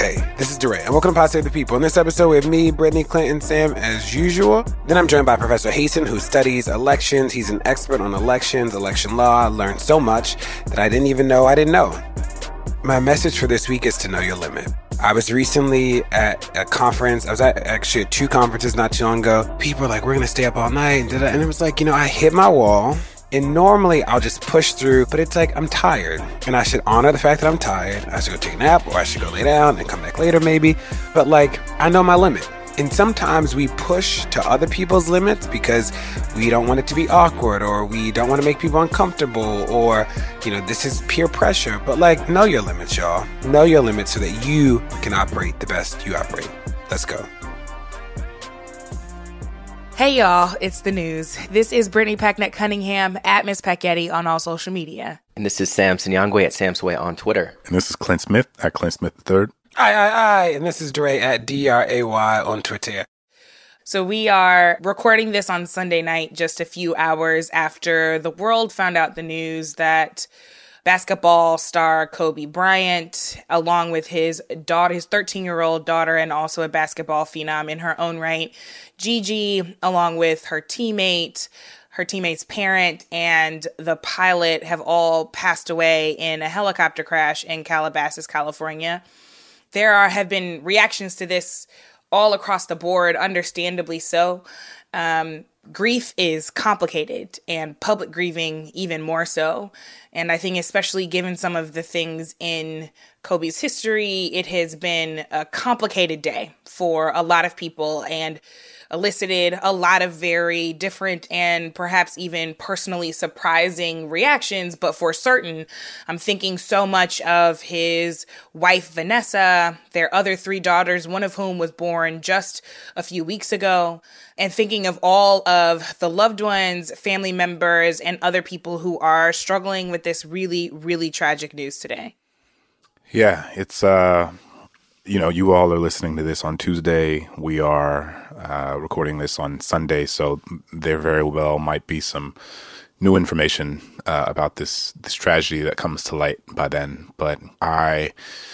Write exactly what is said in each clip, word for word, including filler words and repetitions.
Hey, this is DeRay, and welcome to Pod Save the People. In this episode with me, Brittany, Clinton, Sam, as usual. Then I'm joined by Professor Hasten, who studies elections. He's an expert on elections, election law. I learned so much that I didn't even know I didn't know. My message for this week is to know your limit. I was recently at a conference. I was at actually at two conferences not too long ago. People were like, we're going to stay up all night. And, and it was like, you know, I hit my wall. And normally I'll just push through, but it's like I'm tired. And I should honor the fact that I'm tired. I should go take a nap, or I should go lay down and come back later maybe. But like, I know my limit. And sometimes we push to other people's limits because we don't want it to be awkward, or we don't want to make people uncomfortable, or, you know, this is peer pressure. But like, know your limits, y'all. Know your limits so that you can operate the best you operate. Let's go. Hey y'all, it's the news. This is Brittany Packnett Cunningham at Miss Packetti on all social media. And this is Sam Sinyangwe at Samsway on Twitter. And this is Clint Smith at Clint Smith the third. Aye, aye, aye. And this is Dre at D R A Y on Twitter. So we are recording this on Sunday night, just a few hours after the world found out the news that basketball star Kobe Bryant, along with his daughter, his thirteen-year-old daughter, and also a basketball phenom in her own right, Gigi, along with her teammate, her teammate's parent, and the pilot have all passed away in a helicopter crash in Calabasas, California. There are have been reactions to this all across the board, understandably so. Um, grief is complicated, and public grieving even more so. And I think especially given some of the things in Kobe's history, it has been a complicated day for a lot of people and elicited a lot of very different and perhaps even personally surprising reactions. But for certain, I'm thinking so much of his wife, Vanessa, their other three daughters, one of whom was born just a few weeks ago, and thinking of all of the loved ones, family members, and other people who are struggling with this really, really tragic news today. Yeah, it's, uh, you know, you all are listening to this on Tuesday. We are uh, recording this on Sunday, so there very well might be some new information uh, about this this tragedy that comes to light by then. But I,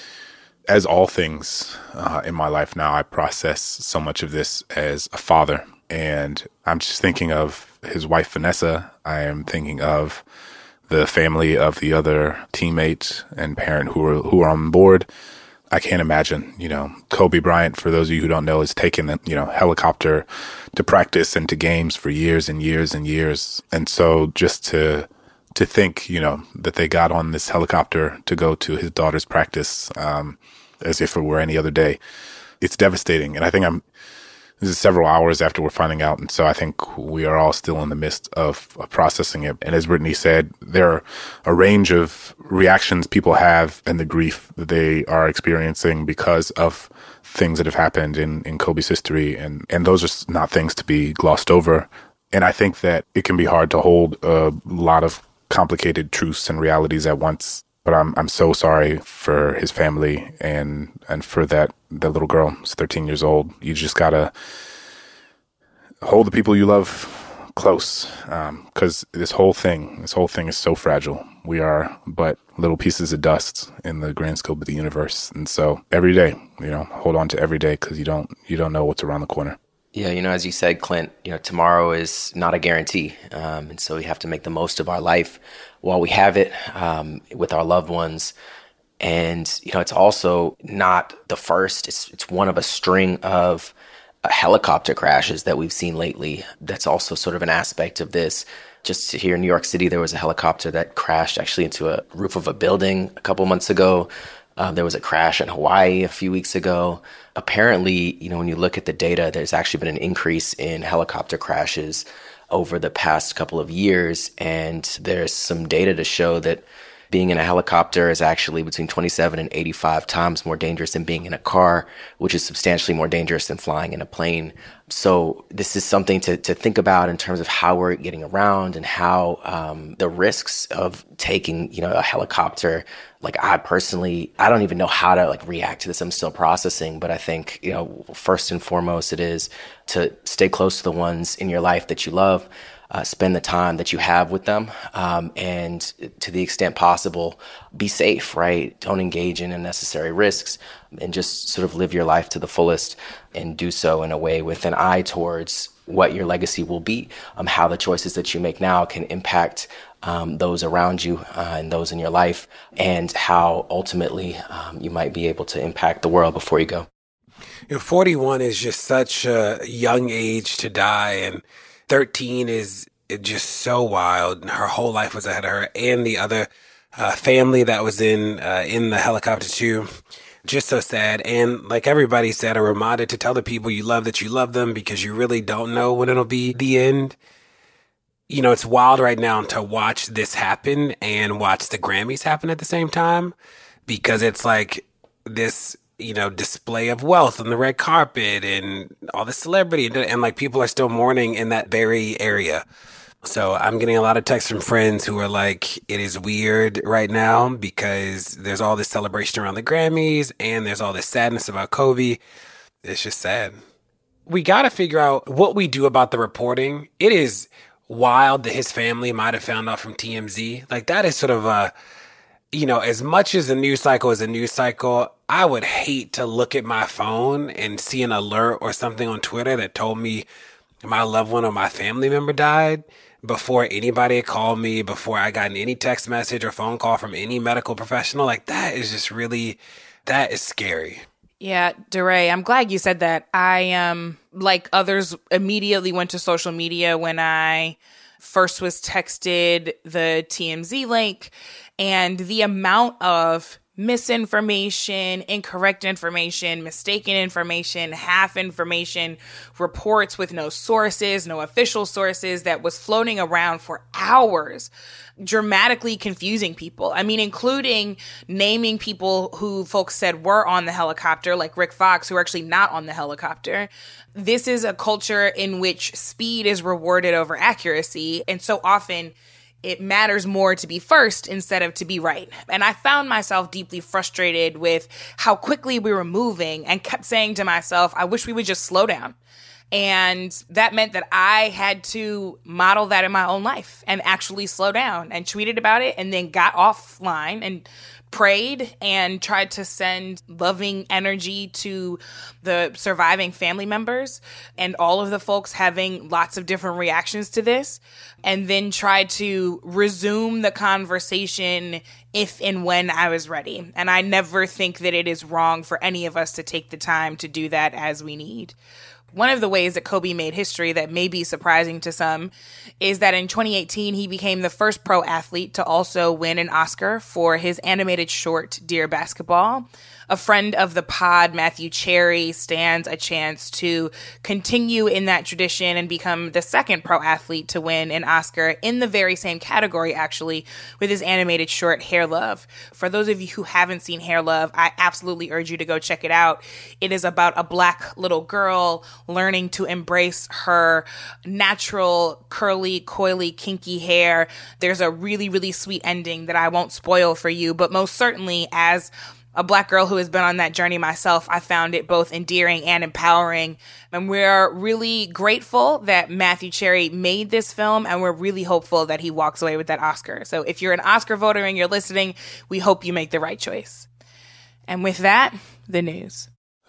as all things uh, in my life now, I process so much of this as a father. And I'm just thinking of his wife, Vanessa. I am thinking of the family of the other teammate and parent who are who are on board. I can't imagine, you know, Kobe Bryant, for those of you who don't know, has taken a, you know, helicopter to practice and to games for years and years and years. And so just to to think, you know, that they got on this helicopter to go to his daughter's practice um, as if it were any other day, it's devastating. And I think I'm, this is several hours after we're finding out. And so I think we are all still in the midst of, of processing it. And as Brittany said, there are a range of reactions people have and the grief that they are experiencing because of things that have happened in, in Kobe's history. And, and those are not things to be glossed over. And I think that it can be hard to hold a lot of complicated truths and realities at once. But I'm I'm so sorry for his family and and for that that little girl who's thirteen years old. You just gotta hold the people you love close, because um, this whole thing, this whole thing is so fragile. We are but little pieces of dust in the grand scope of the universe, and so every day, you know, hold on to every day because you don't you don't know what's around the corner. Yeah, you know, as you said, Clint, you know, tomorrow is not a guarantee. Um, and so we have to make the most of our life while we have it um, with our loved ones. And, you know, it's also not the first. It's, it's one of a string of uh, helicopter crashes that we've seen lately. That's also sort of an aspect of this. Just here in New York City, there was a helicopter that crashed actually into a roof of a building a couple months ago. Uh, there was a crash in Hawaii a few weeks ago. Apparently, you know, when you look at the data, there's actually been an increase in helicopter crashes over the past couple of years. And there's some data to show that being in a helicopter is actually between twenty-seven and eighty-five times more dangerous than being in a car, which is substantially more dangerous than flying in a plane. So this is something to, to think about in terms of how we're getting around and how um, the risks of taking, you know, a helicopter. Like I personally, I don't even know how to like react to this. I'm still processing, but I think, you know, first and foremost, it is to stay close to the ones in your life that you love. uh, spend the time that you have with them, um, and to the extent possible, be safe, right? Don't engage in unnecessary risks, and just sort of live your life to the fullest, and do so in a way with an eye towards what your legacy will be, um, how the choices that you make now can impact um, those around you uh, and those in your life, and how ultimately um, you might be able to impact the world before you go. You know, forty-one is just such a young age to die, and thirteen is just so wild. Her whole life was ahead of her, and the other uh, family that was in uh, in the helicopter too. Just so sad. And like everybody said, a reminder to tell the people you love that you love them, because you really don't know when it'll be the end. You know, it's wild right now to watch this happen and watch the Grammys happen at the same time, because it's like this, you know, display of wealth on the red carpet and all the celebrity, and, and like people are still mourning in that very area. So I'm getting a lot of texts from friends who are like, it is weird right now because there's all this celebration around the Grammys and there's all this sadness about Kobe. It's just sad. We got to figure out what we do about the reporting. It is wild that his family might have found out from T M Z. Like, that is sort of a, you know, as much as a news cycle is a news cycle, I would hate to look at my phone and see an alert or something on Twitter that told me my loved one or my family member died before anybody had called me, before I got any text message or phone call from any medical professional. Like, that is just really, that is scary. Yeah, DeRay, I'm glad you said that. I, um, like others, immediately went to social media when I first was texted the T M Z link, and the amount of misinformation, incorrect information, mistaken information, half information, reports with no sources, no official sources that was floating around for hours, dramatically confusing people. I mean, including naming people who folks said were on the helicopter, like Rick Fox, who are actually not on the helicopter. This is a culture in which speed is rewarded over accuracy. And so often it matters more to be first instead of to be right. And I found myself deeply frustrated with how quickly we were moving, and kept saying to myself, I wish we would just slow down. And that meant that I had to model that in my own life and actually slow down, and tweeted about it, and then got offline and prayed and tried to send loving energy to the surviving family members and all of the folks having lots of different reactions to this, and then tried to resume the conversation if and when I was ready. And I never think that it is wrong for any of us to take the time to do that as we need. One of the ways that Kobe made history that may be surprising to some is that in twenty eighteen, he became the first pro athlete to also win an Oscar for his animated short, Dear Basketball. A friend of the pod, Matthew Cherry, stands a chance to continue in that tradition and become the second pro athlete to win an Oscar in the very same category, actually, with his animated short, Hair Love. For those of you who haven't seen Hair Love, I absolutely urge you to go check it out. It is about a black little girl learning to embrace her natural, curly, coily, kinky hair. There's a really, really sweet ending that I won't spoil for you, but most certainly, as a black girl who has been on that journey myself, I found it both endearing and empowering. And we're really grateful that Matthew Cherry made this film, and we're really hopeful that he walks away with that Oscar. So if you're an Oscar voter and you're listening, we hope you make the right choice. And with that, the news.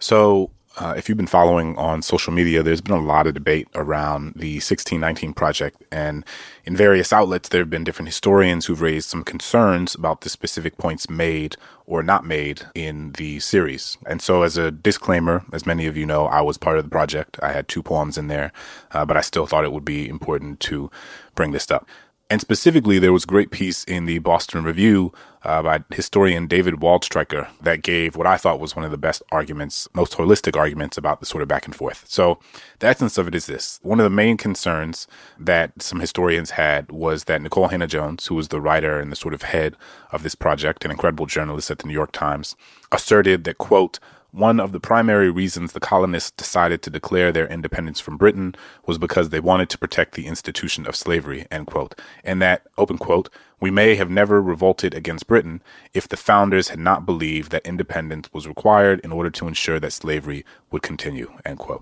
So uh, if you've been following on social media, there's been a lot of debate around the sixteen nineteen Project. And in various outlets, there have been different historians who've raised some concerns about the specific points made or not made in the series. And so as a disclaimer, as many of you know, I was part of the project. I had two poems in there, uh, but I still thought it would be important to bring this up. And specifically, there was a great piece in the Boston Review uh, by historian David Waldstreicher that gave what I thought was one of the best arguments, most holistic arguments about the sort of back and forth. So the essence of it is this. One of the main concerns that some historians had was that Nikole Hannah-Jones, who was the writer and the sort of head of this project, an incredible journalist at the New York Times, asserted that, quote, one of the primary reasons the colonists decided to declare their independence from Britain was because they wanted to protect the institution of slavery, end quote. And that, open quote, we may have never revolted against Britain if the founders had not believed that independence was required in order to ensure that slavery would continue, end quote.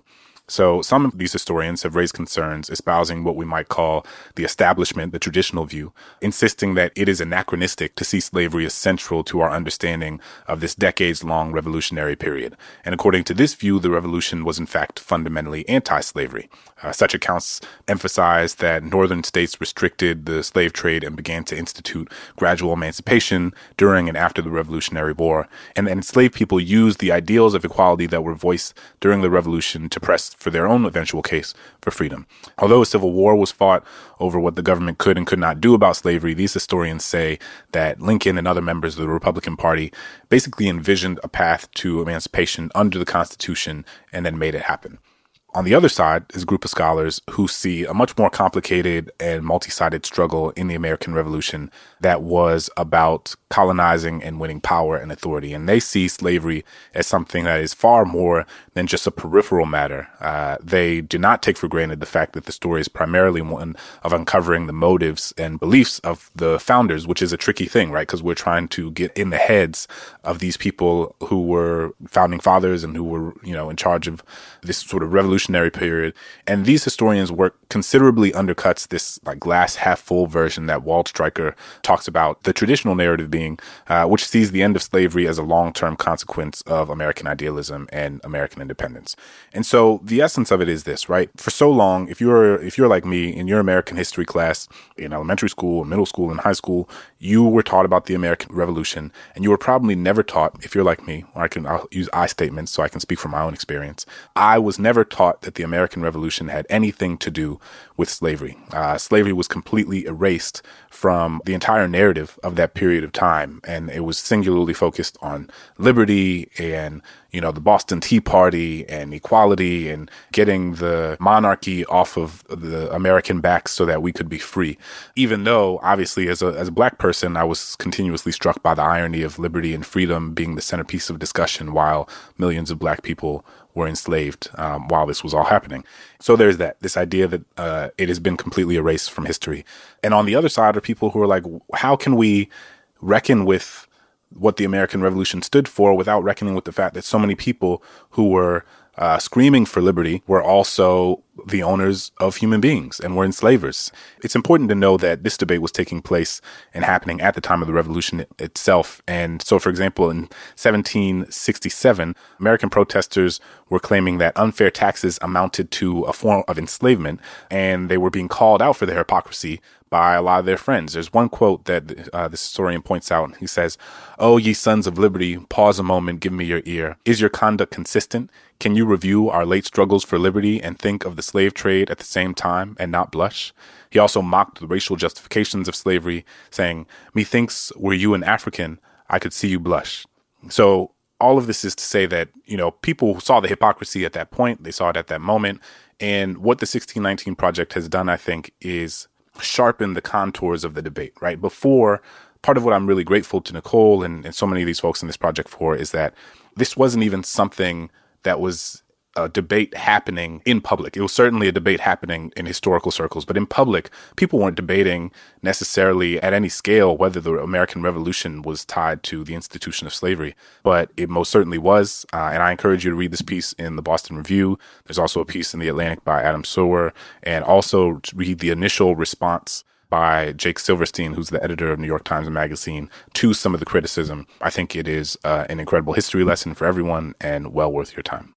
So some of these historians have raised concerns espousing what we might call the establishment, the traditional view, insisting that it is anachronistic to see slavery as central to our understanding of this decades-long revolutionary period. And according to this view, the revolution was in fact fundamentally anti-slavery. Uh, such accounts emphasize that northern states restricted the slave trade and began to institute gradual emancipation during and after the Revolutionary War, and that enslaved people used the ideals of equality that were voiced during the revolution to press for their own eventual case for freedom. Although a civil war was fought over what the government could and could not do about slavery, these historians say that Lincoln and other members of the Republican Party basically envisioned a path to emancipation under the Constitution and then made it happen. On the other side is a group of scholars who see a much more complicated and multi-sided struggle in the American Revolution that was about colonizing and winning power and authority. And they see slavery as something that is far more than just a peripheral matter. Uh, they do not take for granted the fact that the story is primarily one of uncovering the motives and beliefs of the founders, which is a tricky thing, right? Because we're trying to get in the heads of these people who were founding fathers and who were, you know, in charge of this sort of revolutionary period. And these historians' work considerably undercuts this like glass half full version that Walt Stryker talks about, the traditional narrative being, uh, which sees the end of slavery as a long-term consequence of American idealism and American independence. And so the essence of it is this, right? For so long, if you're if you're like me in your American history class in elementary school, middle school, and high school, you were taught about the American Revolution, and you were probably never taught, if you're like me, or I can I'll use I statements so I can speak from my own experience. I was never taught that the American Revolution had anything to do with slavery. Uh, slavery was completely erased from the entire narrative of that period of time, and it was singularly focused on liberty and, you know, the Boston Tea Party and equality and getting the monarchy off of the American backs so that we could be free. Even though, obviously, as a as a black person, I was continuously struck by the irony of liberty and freedom being the centerpiece of discussion while millions of black people were enslaved um, while this was all happening. So there's that, this idea that uh, it has been completely erased from history. And on the other side are people who are like, how can we reckon with what the American Revolution stood for without reckoning with the fact that so many people who were uh, screaming for liberty were also the owners of human beings and were enslavers. It's important to know that this debate was taking place and happening at the time of the revolution itself. And so, for example, in seventeen sixty-seven, American protesters were claiming that unfair taxes amounted to a form of enslavement, and they were being called out for their hypocrisy by a lot of their friends. There's one quote that uh, this historian points out. He says, "Oh, ye sons of liberty, pause a moment, give me your ear. Is your conduct consistent? Can you review our late struggles for liberty and think of the slave trade at the same time and not blush?" He also mocked the racial justifications of slavery, saying, "Methinks were you an African, I could see you blush." So all of this is to say that, you know, people saw the hypocrisy at that point. They saw it at that moment. And what the sixteen nineteen Project has done, I think, is sharpen the contours of the debate, right? Before, part of what I'm really grateful to Nicole and, and so many of these folks in this project for is that this wasn't even something that was a debate happening in public. It was certainly a debate happening in historical circles, but in public, people weren't debating necessarily at any scale whether the American Revolution was tied to the institution of slavery, but it most certainly was. Uh, and I encourage you to read this piece in the Boston Review. There's also a piece in the Atlantic by Adam Sower, and also to read the initial response by Jake Silverstein, who's the editor of New York Times Magazine, to some of the criticism. I think it is uh, an incredible history lesson for everyone and well worth your time.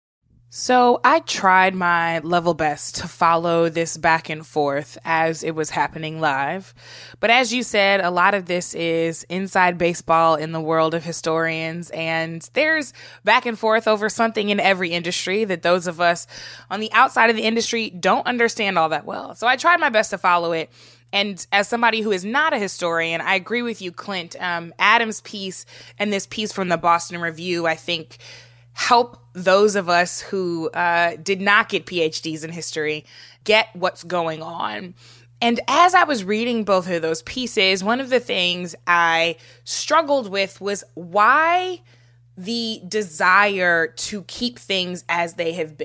So I tried my level best to follow this back and forth as it was happening live. But as you said, a lot of this is inside baseball in the world of historians, and there's back and forth over something in every industry that those of us on the outside of the industry don't understand all that well. So I tried my best to follow it. And as somebody who is not a historian, I agree with you, Clint. Um, Adam's piece and this piece from the Boston Review, I think, help those of us who uh, did not get P H Ds in history get what's going on. And as I was reading both of those pieces, one of the things I struggled with was why the desire to keep things as they have been,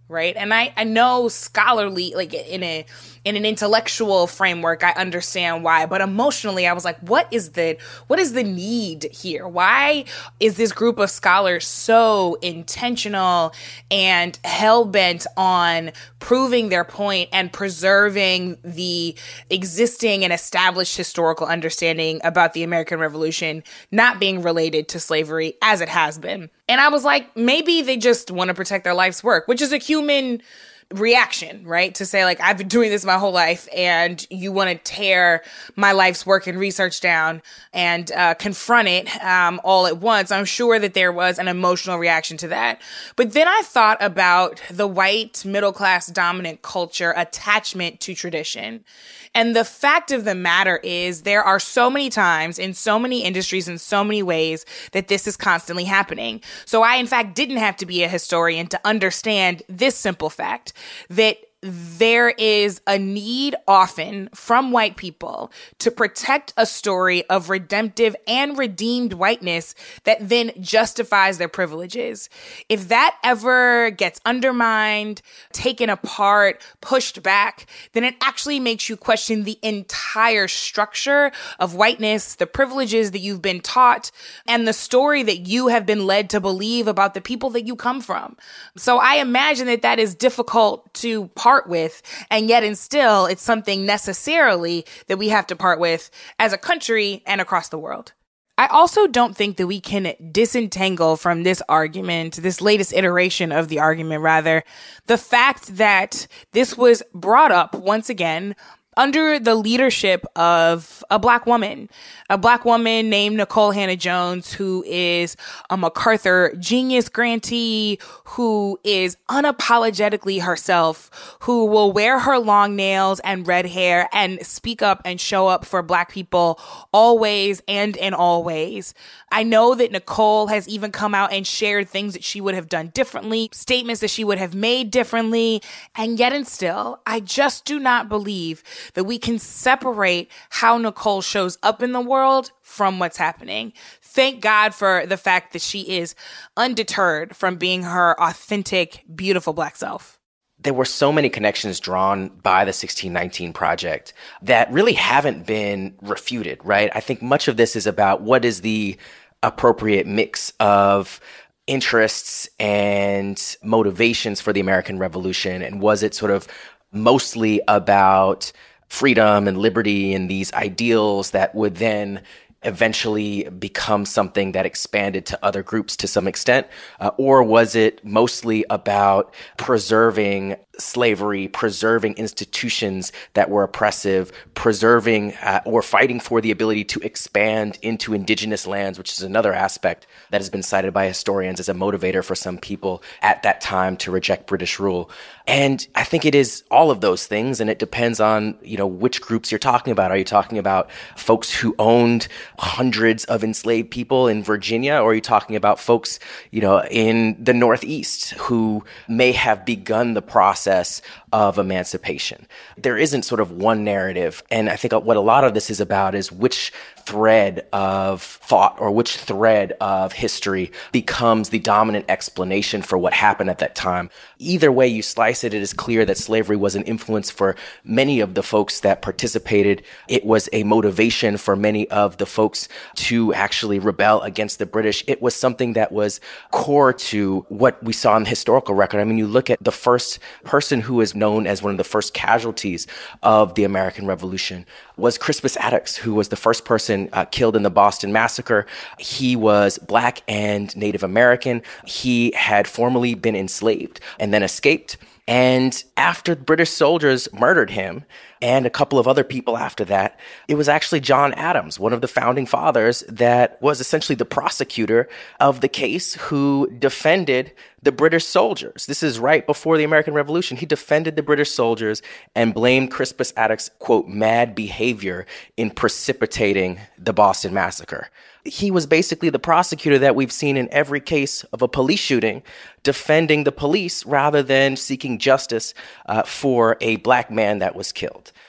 right? And I, I know scholarly, like in a in an intellectual framework, I understand why, but emotionally, I was like, what is the what is the need here? Why is this group of scholars so intentional and hell-bent on proving their point and preserving the existing and established historical understanding about the American Revolution not being related to slavery as it has been? And I was like, maybe they just want to protect their life's work, which is a human reaction, right? To say, like, I've been doing this my whole life and you want to tear my life's work and research down and uh, confront it um, all at once. I'm sure that there was an emotional reaction to that. But then I thought about the white middle-class dominant culture attachment to tradition. And the fact of the matter is there are so many times in so many industries in so many ways that this is constantly happening. So I, in fact, didn't have to be a historian to understand this simple fact that there is a need often from white people to protect a story of redemptive and redeemed whiteness that then justifies their privileges. If that ever gets undermined, taken apart, pushed back, then it actually makes you question the entire structure of whiteness, the privileges that you've been taught, and the story that you have been led to believe about the people that you come from. So I imagine that that is difficult to part with, and yet and still it's something necessarily that we have to part with as a country and across the world. I also don't think that we can disentangle from this argument, this latest iteration of the argument rather, the fact that this was brought up once again under the leadership of a Black woman, a Black woman named Nikole Hannah-Jones, who is a MacArthur Genius grantee, who is unapologetically herself, who will wear her long nails and red hair and speak up and show up for Black people always and in all ways. I know that Nikole has even come out and shared things that she would have done differently, statements that she would have made differently, and yet and still, I just do not believe that we can separate how Nikole shows up in the world from what's happening. Thank God for the fact that she is undeterred from being her authentic, beautiful Black self. There were so many connections drawn by the sixteen nineteen Project that really haven't been refuted, right? I think much of this is about what is the appropriate mix of interests and motivations for the American Revolution, and was it sort of mostly about freedom and liberty and these ideals that would then eventually become something that expanded to other groups to some extent? Uh, or was it mostly about preserving slavery, preserving institutions that were oppressive, preserving uh, or fighting for the ability to expand into indigenous lands, which is another aspect that has been cited by historians as a motivator for some people at that time to reject British rule. And I think it is all of those things, and it depends on, you know, which groups you're talking about. Are you talking about folks who owned hundreds of enslaved people in Virginia, or are you talking about folks, you know, in the Northeast who may have begun the process of emancipation? There isn't sort of one narrative. And I think what a lot of this is about is which thread of thought or which thread of history becomes the dominant explanation for what happened at that time. Either way you slice it, it is clear that slavery was an influence for many of the folks that participated. It was a motivation for many of the folks to actually rebel against the British. It was something that was core to what we saw in the historical record. I mean, you look at the first person who is known as one of the first casualties of the American Revolution was Crispus Attucks, who was the first person uh, killed in the Boston Massacre. He was Black and Native American. He had formerly been enslaved and then escaped. And after British soldiers murdered him, and a couple of other people after that, it was actually John Adams, one of the founding fathers, that was essentially the prosecutor of the case, who defended the British soldiers. This is right before the American Revolution. He defended the British soldiers and blamed Crispus Attucks' quote, mad behavior in precipitating the Boston Massacre. He was basically the prosecutor that we've seen in every case of a police shooting, defending the police rather than seeking justice uh, for a Black man that was killed.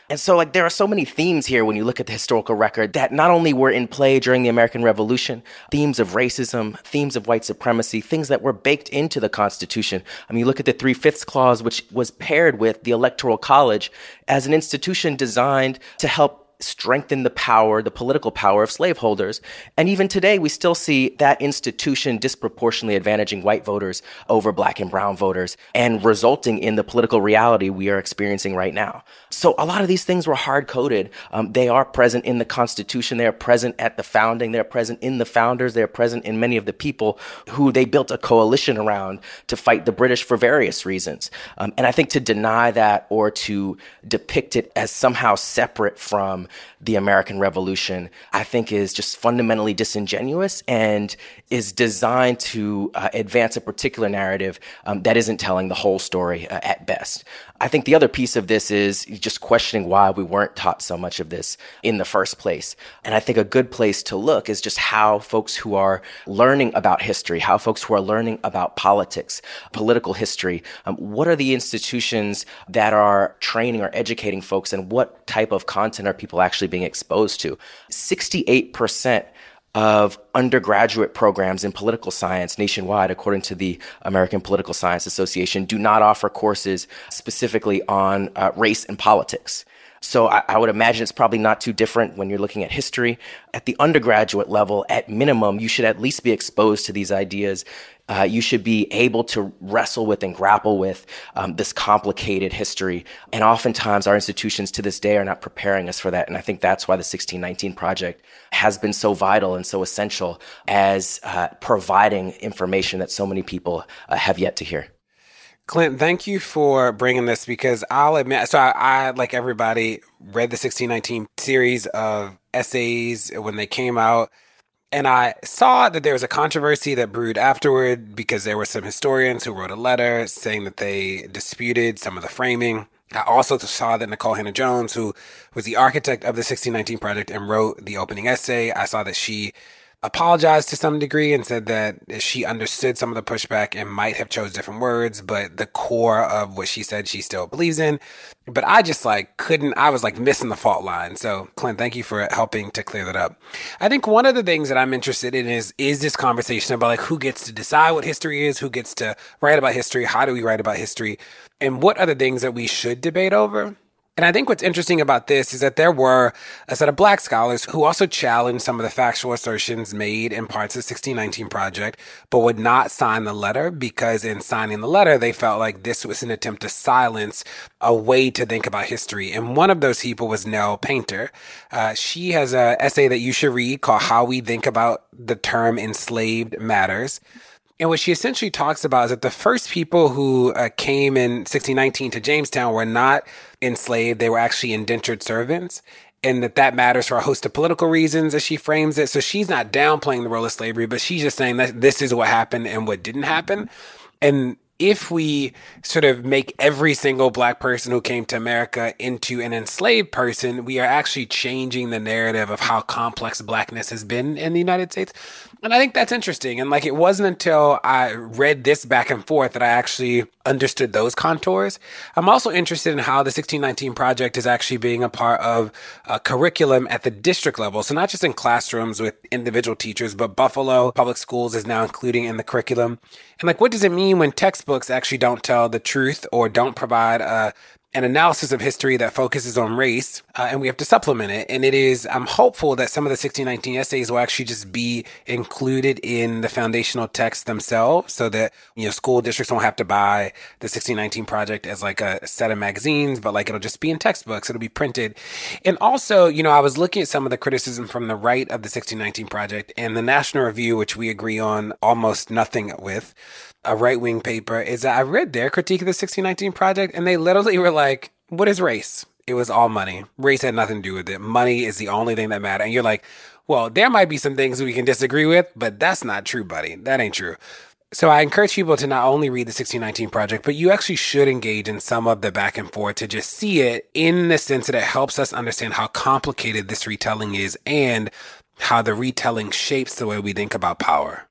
And so like there are so many themes here when you look at the historical record that not only were in play during the American Revolution, themes of racism, themes of white supremacy, things that were baked into the Constitution. I mean, you look at the Three-Fifths Clause, which was paired with the Electoral College as an institution designed to help strengthen the power, the political power of slaveholders. And even today, we still see that institution disproportionately advantaging white voters over black and brown voters and resulting in the political reality we are experiencing right now. So a lot of these things were hard-coded. Um, they are present in the Constitution. They are present at the founding. They're present in the founders. They're present in many of the people who they built a coalition around to fight the British for various reasons. Um, and I think to deny that or to depict it as somehow separate from the American Revolution, I think is just fundamentally disingenuous and is designed to uh, advance a particular narrative um, that isn't telling the whole story uh, at best. I think the other piece of this is just questioning why we weren't taught so much of this in the first place. And I think a good place to look is just how folks who are learning about history, how folks who are learning about politics, political history, um, what are the institutions that are training or educating folks, and what type of content are people actually being exposed to? sixty-eight percent of undergraduate programs in political science nationwide, according to the American Political Science Association, do not offer courses specifically on uh, race and politics. So I, I would imagine it's probably not too different when you're looking at history. At the undergraduate level, at minimum, you should at least be exposed to these ideas. Uh, you should be able to wrestle with and grapple with um, this complicated history. And oftentimes our institutions to this day are not preparing us for that. And I think that's why the sixteen nineteen Project has been so vital and so essential as uh, providing information that so many people uh, have yet to hear. Clint, thank you for bringing this, because I'll admit, so I, I, like everybody, read the sixteen nineteen series of essays when they came out. And I saw that there was a controversy that brewed afterward because there were some historians who wrote a letter saying that they disputed some of the framing. I also saw that Nikole Hannah-Jones, who was the architect of the sixteen nineteen Project and wrote the opening essay, I saw that she apologized to some degree and said that she understood some of the pushback and might have chose different words, but the core of what she said she still believes in. But I just like couldn't, I was like missing the fault line. So Clint, thank you for helping to clear that up. I think one of the things that I'm interested in is, is this conversation about like who gets to decide what history is, who gets to write about history, how do we write about history, and what are the things that we should debate over. And I think what's interesting about this is that there were a set of black scholars who also challenged some of the factual assertions made in parts of the sixteen nineteen Project, but would not sign the letter because in signing the letter, they felt like this was an attempt to silence a way to think about history. And one of those people was Nell Painter. Uh, she has an essay that you should read called How We Think About the Term Enslaved Matters. And what she essentially talks about is that the first people who uh, came in sixteen nineteen to Jamestown were not enslaved. They were actually indentured servants, and that that matters for a host of political reasons as she frames it. So she's not downplaying the role of slavery, but she's just saying that this is what happened and what didn't happen. And if we sort of make every single black person who came to America into an enslaved person, we are actually changing the narrative of how complex blackness has been in the United States. And I think that's interesting. And like, it wasn't until I read this back and forth that I actually understood those contours. I'm also interested in how the sixteen nineteen Project is actually being a part of a curriculum at the district level. So not just in classrooms with individual teachers, but Buffalo Public Schools is now including in the curriculum. And like, what does it mean when textbooks actually don't tell the truth or don't provide a an analysis of history that focuses on race, uh, and we have to supplement it. And it is, I'm hopeful that some of the sixteen nineteen essays will actually just be included in the foundational texts themselves so that, you know, school districts won't have to buy the sixteen nineteen Project as like a set of magazines, but like it'll just be in textbooks, it'll be printed. And also, you know, I was looking at some of the criticism from the right of the sixteen nineteen Project, and the National Review, which we agree on almost nothing with, a right-wing paper, is that I read their critique of the sixteen nineteen Project, and they literally were like, what is race? It was all money. Race had nothing to do with it. Money is the only thing that mattered. And you're like, well, there might be some things we can disagree with, but that's not true, buddy. That ain't true. So I encourage people to not only read the sixteen nineteen Project, but you actually should engage in some of the back and forth to just see it in the sense that it helps us understand how complicated this retelling is and how the retelling shapes the way we think about power.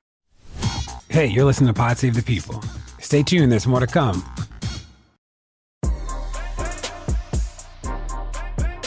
Hey, you're listening to Pod Save the People. Stay tuned, there's more to come.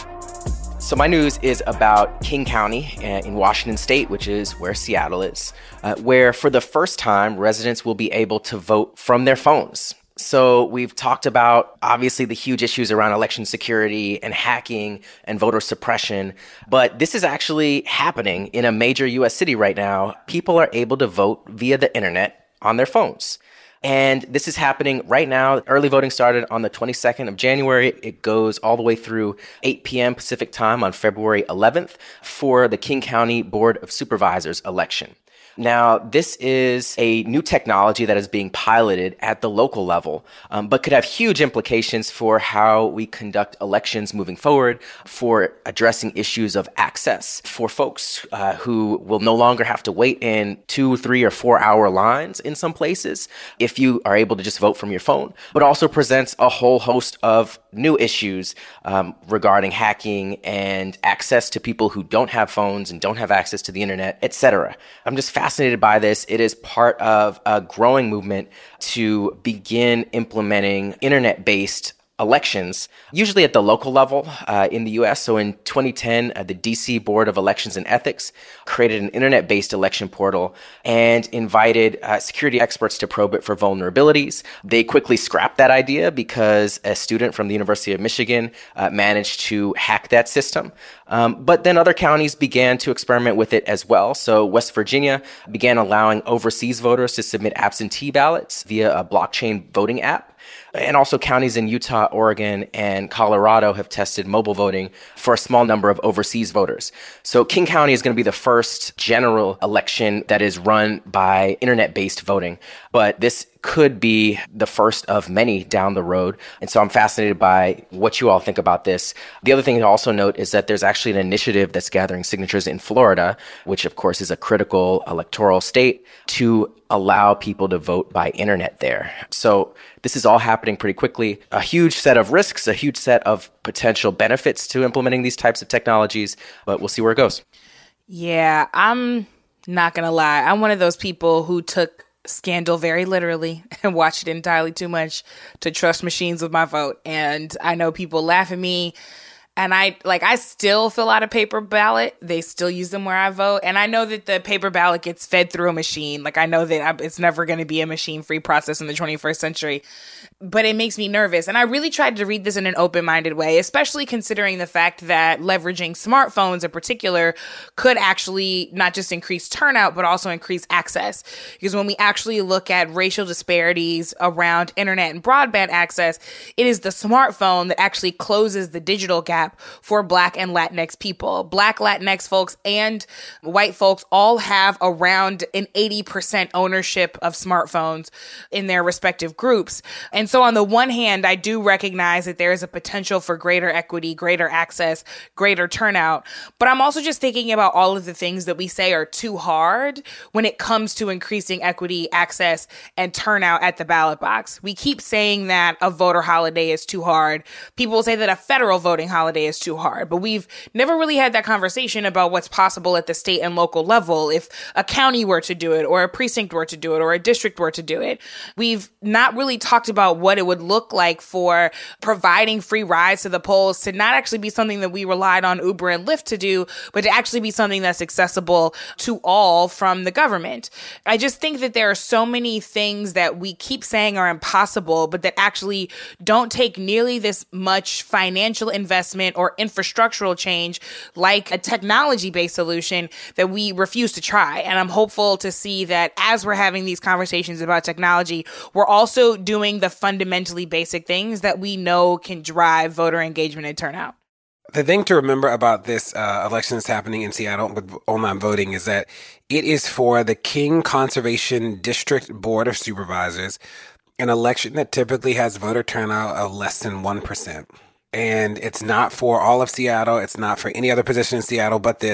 So my news is about King County in Washington State, which is where Seattle is, uh, where for the first time, residents will be able to vote from their phones. So we've talked about, obviously, the huge issues around election security and hacking and voter suppression. But this is actually happening in a major U S city right now. People are able to vote via the internet on their phones. And this is happening right now. Early voting started on the twenty-second of January. It goes all the way through eight p.m. Pacific time on February eleventh for the King County Board of Supervisors election. Now, this is a new technology that is being piloted at the local level, um, but could have huge implications for how we conduct elections moving forward, for addressing issues of access for folks uh, who will no longer have to wait in two, three, or four hour lines in some places if you are able to just vote from your phone, but also presents a whole host of new issues um, regarding hacking and access to people who don't have phones and don't have access to the internet, et cetera. I'm just fascinated by this. It is part of a growing movement to begin implementing internet-based elections, usually at the local level uh, in the U S. So in twenty ten, uh, the D C Board of Elections and Ethics created an internet-based election portal and invited uh, security experts to probe it for vulnerabilities. They quickly scrapped that idea because a student from the University of Michigan uh, managed to hack that system. Um, but then other counties began to experiment with it as well. So West Virginia began allowing overseas voters to submit absentee ballots via a blockchain voting app. And also counties in Utah, Oregon, and Colorado have tested mobile voting for a small number of overseas voters. So King County is going to be the first general election that is run by internet-based voting. But this could be the first of many down the road. And so I'm fascinated by what you all think about this. The other thing to also note is that there's actually an initiative that's gathering signatures in Florida, which of course is a critical electoral state, to allow people to vote by internet there. So this is all happening pretty quickly. A huge set of risks, a huge set of potential benefits to implementing these types of technologies, but we'll see where it goes. Yeah, I'm not going to lie. I'm one of those people who took scandal very literally and watched it entirely too much to trust machines with my vote. And I know people laugh at me. And I like I still fill out a paper ballot. They still use them where I vote. And I know that the paper ballot gets fed through a machine. Like I know that I, it's never going to be a machine-free process in the twenty-first century. But it makes me nervous. And I really tried to read this in an open-minded way, especially considering the fact that leveraging smartphones in particular could actually not just increase turnout, but also increase access. Because when we actually look at racial disparities around internet and broadband access, it is the smartphone that actually closes the digital gap for Black and Latinx people. Black, Latinx folks and white folks all have around an eighty percent ownership of smartphones in their respective groups. And so on the one hand, I do recognize that there is a potential for greater equity, greater access, greater turnout. But I'm also just thinking about all of the things that we say are too hard when it comes to increasing equity, access, and turnout at the ballot box. We keep saying that a voter holiday is too hard. People will say that a federal voting holiday is too hard. But we've never really had that conversation about what's possible at the state and local level. If a county were to do it, or a precinct were to do it, or a district were to do it, we've not really talked about what it would look like for providing free rides to the polls to not actually be something that we relied on Uber and Lyft to do, but to actually be something that's accessible to all from the government. I just think that there are so many things that we keep saying are impossible, but that actually don't take nearly this much financial investment or infrastructural change like a technology-based solution that we refuse to try. And I'm hopeful to see that as we're having these conversations about technology, we're also doing the fundamentally basic things that we know can drive voter engagement and turnout. The thing to remember about this uh, election that's happening in Seattle with online voting is that it is for the King Conservation District Board of Supervisors, an election that typically has voter turnout of less than one percent. And it's not for all of Seattle. It's not for any other position in Seattle but this.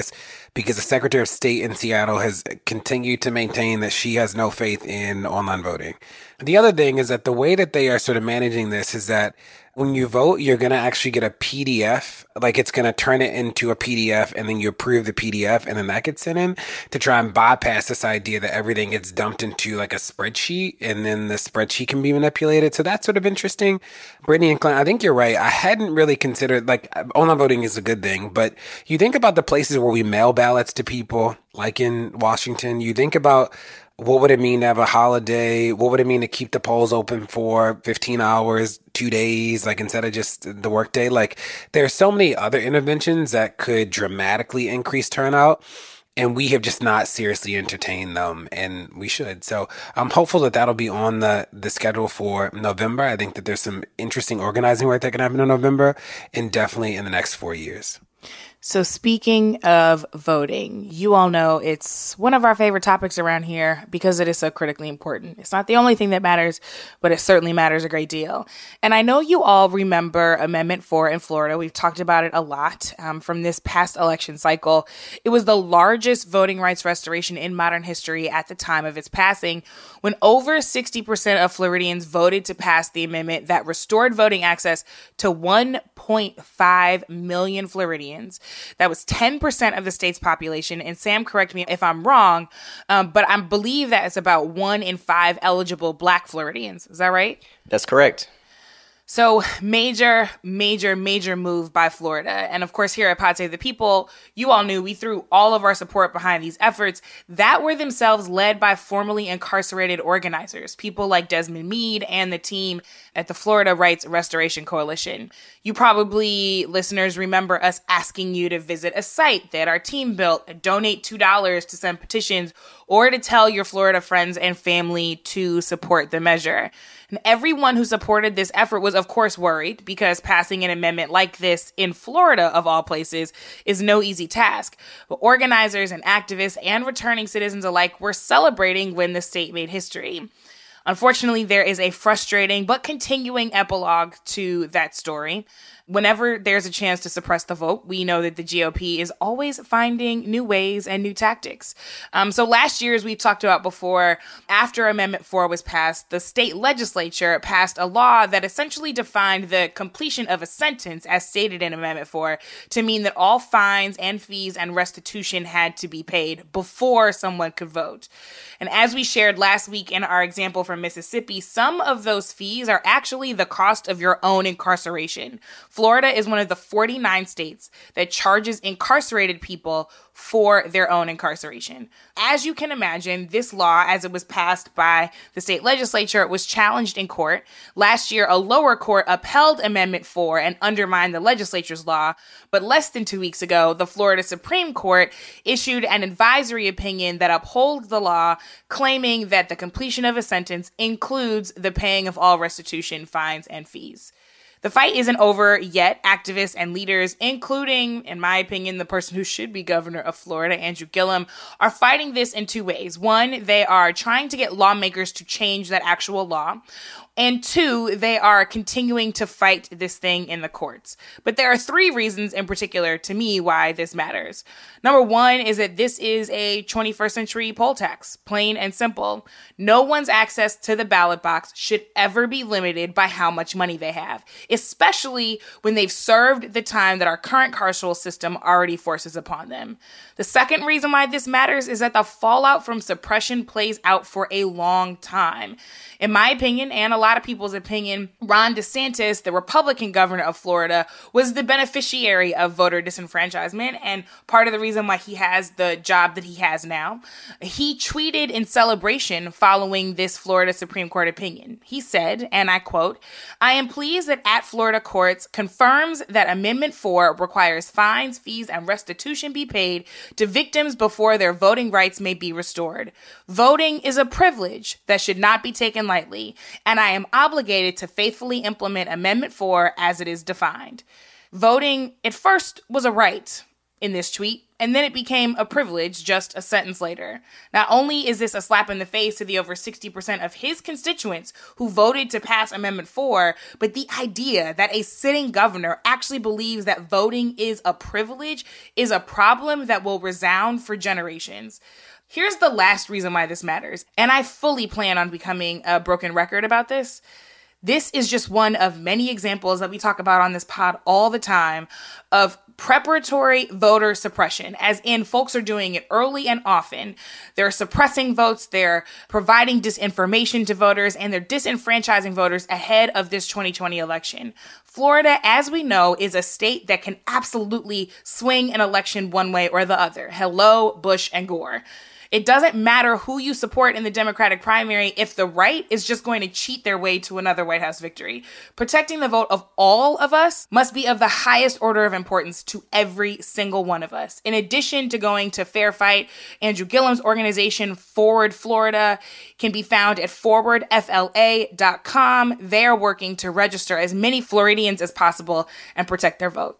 because the Secretary of State in Seattle has continued to maintain that she has no faith in online voting. The other thing is that the way that they are sort of managing this is that when you vote, you're going to actually get a P D F, like it's going to turn it into a P D F, and then you approve the P D F, and then that gets sent in to try and bypass this idea that everything gets dumped into like a spreadsheet, and then the spreadsheet can be manipulated. So that's sort of interesting. Brittany and Clint, I think you're right. I hadn't really considered, like, online voting is a good thing, but you think about the places where we mail ballots to people, like in Washington. You think about what would it mean to have a holiday? What would it mean to keep the polls open for fifteen hours, two days, like instead of just the workday? Like, there are so many other interventions that could dramatically increase turnout, and we have just not seriously entertained them, and we should. So I'm hopeful that that'll be on the, the schedule for November. I think that there's some interesting organizing work that can happen in November, and definitely in the next four years. So speaking of voting, you all know it's one of our favorite topics around here because it is so critically important. It's not the only thing that matters, but it certainly matters a great deal. And I know you all remember Amendment four in Florida. We've talked about it a lot um, from this past election cycle. It was the largest voting rights restoration in modern history at the time of its passing, when over sixty percent of Floridians voted to pass the amendment that restored voting access to one point five million Floridians. That was ten percent of the state's population. And Sam, correct me if I'm wrong, um, but I believe that it's about one in five eligible Black Floridians. Is that right? That's correct. So major, major, major move by Florida. And of course, here at Pod Save the People, you all knew we threw all of our support behind these efforts that were themselves led by formerly incarcerated organizers, people like Desmond Meade and the team at the Florida Rights Restoration Coalition. You probably, listeners, remember us asking you to visit a site that our team built, donate two dollars to send petitions, or to tell your Florida friends and family to support the measure. And everyone who supported this effort was, of course, worried because passing an amendment like this in Florida, of all places, is no easy task. But organizers and activists and returning citizens alike were celebrating when the state made history. Unfortunately, there is a frustrating but continuing epilogue to that story. Whenever there's a chance to suppress the vote, we know that the G O P is always finding new ways and new tactics. Um, so last year, as we've talked about before, after Amendment four was passed, the state legislature passed a law that essentially defined the completion of a sentence, as stated in Amendment four, to mean that all fines and fees and restitution had to be paid before someone could vote. And as we shared last week in our example from Mississippi, some of those fees are actually the cost of your own incarceration. Florida is one of the forty-nine states that charges incarcerated people for their own incarceration. As you can imagine, this law, as it was passed by the state legislature, was challenged in court. Last year, a lower court upheld Amendment four and undermined the legislature's law. But less than two weeks ago, the Florida Supreme Court issued an advisory opinion that upholds the law, claiming that the completion of a sentence includes the paying of all restitution, fines, and fees. The fight isn't over yet. Activists and leaders, including, in my opinion, the person who should be governor of Florida, Andrew Gillum, are fighting this in two ways. One, they are trying to get lawmakers to change that actual law. And two, they are continuing to fight this thing in the courts. But there are three reasons in particular to me why this matters. Number one is that this is a twenty-first century poll tax, plain and simple. No one's access to the ballot box should ever be limited by how much money they have, especially when they've served the time that our current carceral system already forces upon them. The second reason why this matters is that the fallout from suppression plays out for a long time. In my opinion, and a lot of people's opinion, Ron DeSantis, the Republican governor of Florida, was the beneficiary of voter disenfranchisement and part of the reason why he has the job that he has now. He tweeted in celebration following this Florida Supreme Court opinion. He said, and I quote, "I am pleased that at Florida courts confirms that Amendment four requires fines, fees, and restitution be paid to victims before their voting rights may be restored. Voting is a privilege that should not be taken lightly, and I am obligated to faithfully implement Amendment four as it is defined." Voting, at first, was a right in this tweet. And then it became a privilege just a sentence later. Not only is this a slap in the face to the over sixty percent of his constituents who voted to pass Amendment four, but the idea that a sitting governor actually believes that voting is a privilege is a problem that will resound for generations. Here's the last reason why this matters, and I fully plan on becoming a broken record about this. This is just one of many examples that we talk about on this pod all the time of preparatory voter suppression, as in folks are doing it early and often. They're suppressing votes, they're providing disinformation to voters, and they're disenfranchising voters ahead of this twenty twenty election. Florida, as we know, is a state that can absolutely swing an election one way or the other. Hello, Bush and Gore. It doesn't matter who you support in the Democratic primary if the right is just going to cheat their way to another White House victory. Protecting the vote of all of us must be of the highest order of importance to every single one of us. In addition to going to Fair Fight, Andrew Gillum's organization, Forward Florida, can be found at forward f l a dot com. They're working to register as many Floridians as possible and protect their vote.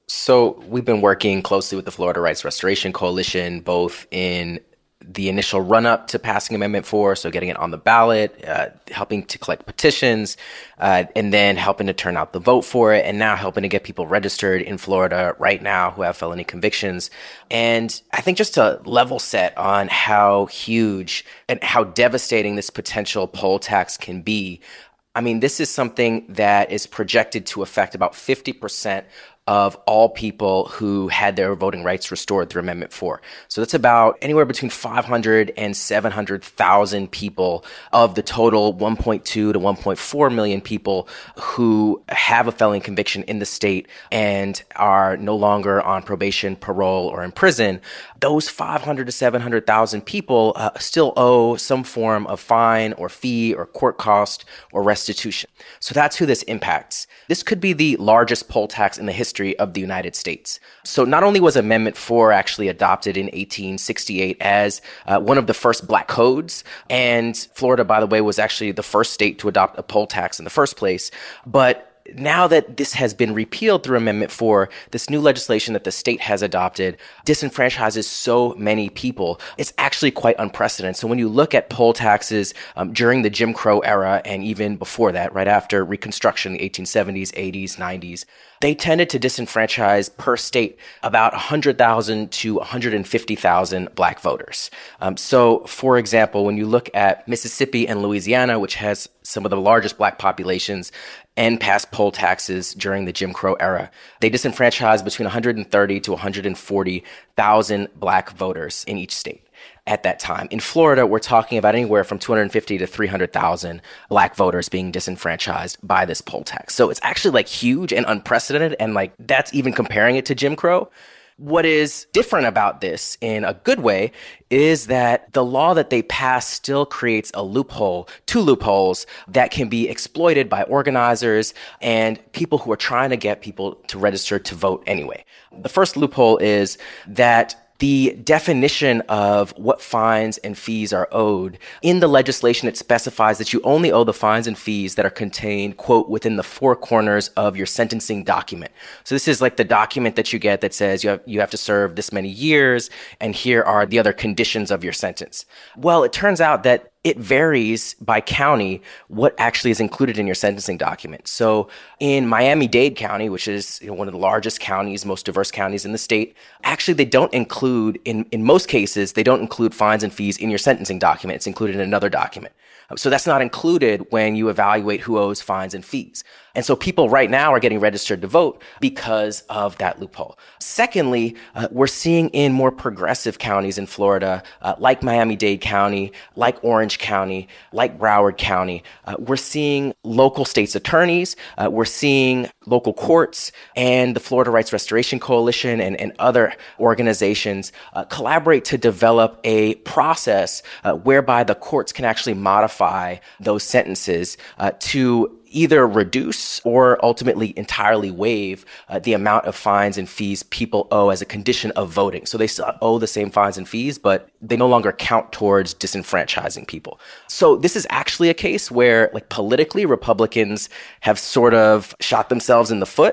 So we've been working closely with the Florida Rights Restoration Coalition, both in the initial run-up to passing Amendment four, so getting it on the ballot, uh, helping to collect petitions, uh, and then helping to turn out the vote for it, and now helping to get people registered in Florida right now who have felony convictions. And I think just to level set on how huge and how devastating this potential poll tax can be, I mean, this is something that is projected to affect about fifty percent of all people who had their voting rights restored through Amendment four. So that's about anywhere between five hundred and seven hundred thousand people of the total one point two to one point four million people who have a felony conviction in the state and are no longer on probation, parole, or in prison. Those five hundred to seven hundred thousand people uh, still owe some form of fine or fee or court cost or restitution. So that's who this impacts. This could be the largest poll tax in the history of the United States. So not only was Amendment four actually adopted in eighteen sixty-eight as uh, one of the first black codes, and Florida, by the way, was actually the first state to adopt a poll tax in the first place, but now that this has been repealed through Amendment four, this new legislation that the state has adopted disenfranchises so many people. It's actually quite unprecedented. So when you look at poll taxes um, during the Jim Crow era and even before that, right after Reconstruction, the eighteen seventies, eighties, nineties, they tended to disenfranchise per state about one hundred thousand to one hundred fifty thousand black voters. Um, so, for example, when you look at Mississippi and Louisiana, which has some of the largest black populations and passed poll taxes during the Jim Crow era, they disenfranchised between one hundred thirty to one hundred forty thousand black voters in each state at that time. In Florida, we're talking about anywhere from two hundred fifty to three hundred thousand black voters being disenfranchised by this poll tax. So it's actually like huge and unprecedented, and like that's even comparing it to Jim Crow. What is different about this in a good way is that the law that they passed still creates a loophole, two loopholes that can be exploited by organizers and people who are trying to get people to register to vote anyway. The first loophole is that the definition of what fines and fees are owed. In the legislation, it specifies that you only owe the fines and fees that are contained, quote, within the four corners of your sentencing document. So this is like the document that you get that says you have, you have to serve this many years, and here are the other conditions of your sentence. Well, it turns out that it varies by county what actually is included in your sentencing document. So in Miami-Dade County, which is you know, one of the largest counties, most diverse counties in the state, actually they don't include, in, in most cases, they don't include fines and fees in your sentencing document. It's included in another document. So that's not included when you evaluate who owes fines and fees. And so people right now are getting registered to vote because of that loophole. Secondly, uh, we're seeing in more progressive counties in Florida, uh, like Miami-Dade County, like Orange County, like Broward County, uh, we're seeing local state's attorneys, uh, we're seeing local courts and the Florida Rights Restoration Coalition and, and other organizations uh, collaborate to develop a process uh, whereby the courts can actually modify those sentences uh, to either reduce or ultimately entirely waive uh, the amount of fines and fees people owe as a condition of voting. So they still owe the same fines and fees, but they no longer count towards disenfranchising people. So this is actually a case where, like, politically, Republicans have sort of shot themselves in the foot.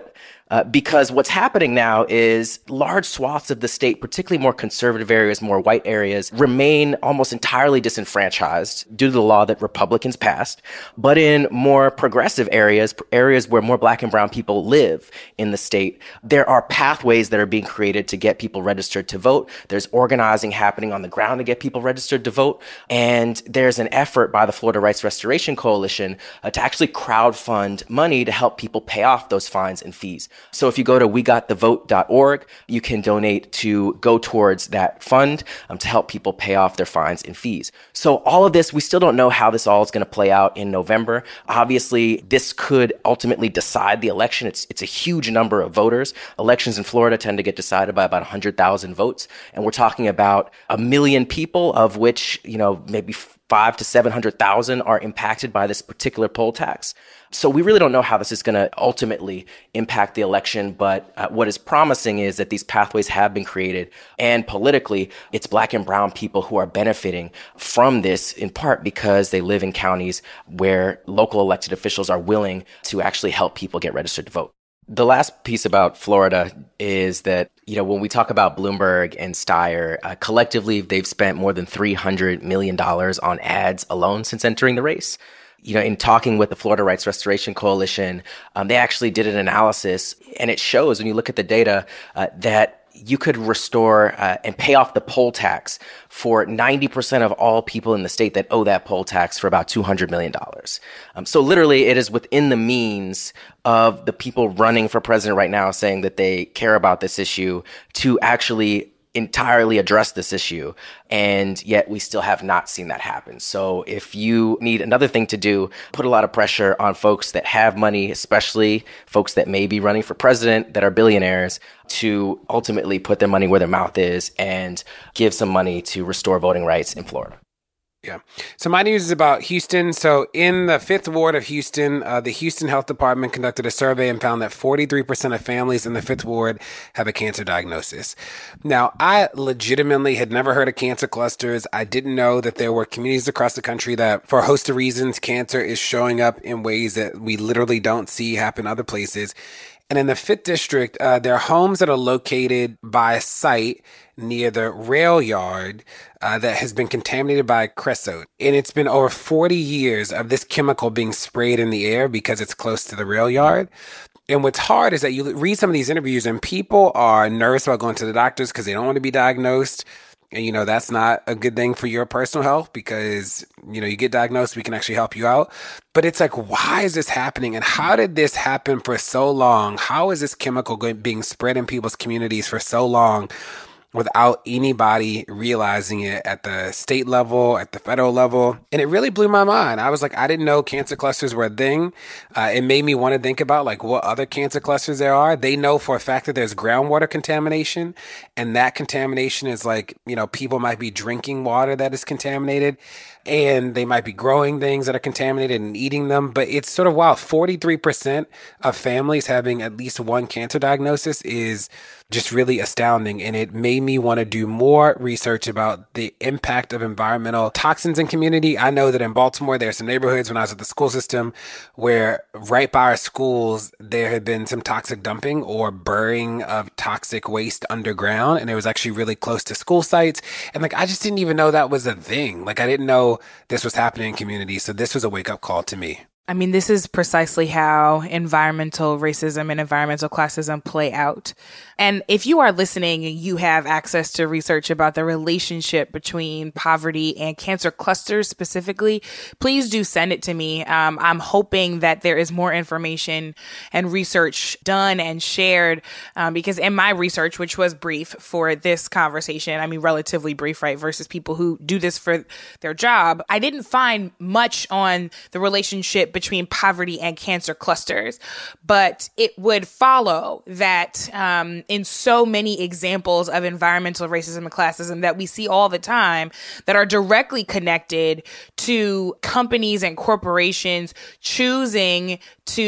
Uh, because what's happening now is large swaths of the state, particularly more conservative areas, more white areas, remain almost entirely disenfranchised due to the law that Republicans passed. But in more progressive areas, areas where more black and brown people live in the state, there are pathways that are being created to get people registered to vote. There's organizing happening on the ground to get people registered to vote. And there's an effort by the Florida Rights Restoration Coalition uh, to actually crowdfund money to help people pay off those fines and fees. So if you go to we got the vote dot org, you can donate to go towards that fund um, to help people pay off their fines and fees. So all of this, we still don't know how this all is going to play out in November. Obviously, this could ultimately decide the election. It's it's a huge number of voters. Elections in Florida tend to get decided by about one hundred thousand votes. And we're talking about a million people, of which, you know, maybe five to seven hundred thousand are impacted by this particular poll tax. So we really don't know how this is going to ultimately impact the election. But uh, what is promising is that these pathways have been created. And politically, it's black and brown people who are benefiting from this, in part because they live in counties where local elected officials are willing to actually help people get registered to vote. The last piece about Florida is that, you know, when we talk about Bloomberg and Steyer, uh, collectively, they've spent more than three hundred million dollars on ads alone since entering the race. You know, in talking with the Florida Rights Restoration Coalition, um, they actually did an analysis, and it shows when you look at the data uh, that you could restore uh, and pay off the poll tax for ninety percent of all people in the state that owe that poll tax for about two hundred million dollars. Um, so literally, it is within the means of the people running for president right now saying that they care about this issue to actually entirely address this issue. And yet we still have not seen that happen. So if you need another thing to do, put a lot of pressure on folks that have money, especially folks that may be running for president that are billionaires, to ultimately put their money where their mouth is and give some money to restore voting rights in Florida. Yeah. So my news is about Houston. So in the fifth ward of Houston, uh, the Houston Health Department conducted a survey and found that forty-three percent of families in the fifth ward have a cancer diagnosis. Now, I legitimately had never heard of cancer clusters. I didn't know that there were communities across the country that, for a host of reasons, cancer is showing up in ways that we literally don't see happen other places. And in the fifth district, uh, there are homes that are located by a site near the rail yard uh, that has been contaminated by creosote. And it's been over forty years of this chemical being sprayed in the air because it's close to the rail yard. And what's hard is that you read some of these interviews and people are nervous about going to the doctors because they don't want to be diagnosed. And, you know, that's not a good thing for your personal health because, you know, you get diagnosed, we can actually help you out. But it's like, why is this happening? And how did this happen for so long? How is this chemical going, being spread in people's communities for so long without anybody realizing it at the state level, at the federal level? And it really blew my mind. I was like, I didn't know cancer clusters were a thing. Uh, it made me want to think about like what other cancer clusters there are. They know for a fact that there's groundwater contamination, and that contamination is like, you know, people might be drinking water that is contaminated, and they might be growing things that are contaminated and eating them. But it's sort of wild. forty-three percent of families having at least one cancer diagnosis is just really astounding. And it made me want to do more research about the impact of environmental toxins in community. I know that in Baltimore, there are some neighborhoods when I was at the school system where right by our schools, there had been some toxic dumping or burying of toxic waste underground. And it was actually really close to school sites. And like, I just didn't even know that was a thing. Like, I didn't know this was happening in communities. So this was a wake up call to me. I mean, this is precisely how environmental racism and environmental classism play out. And if you are listening and you have access to research about the relationship between poverty and cancer clusters specifically, please do send it to me. Um, I'm hoping that there is more information and research done and shared um, because in my research, which was brief for this conversation, I mean, relatively brief, right, versus people who do this for their job, I didn't find much on the relationship between poverty and cancer clusters. But it would follow that um, in so many examples of environmental racism and classism that we see all the time that are directly connected to companies and corporations choosing to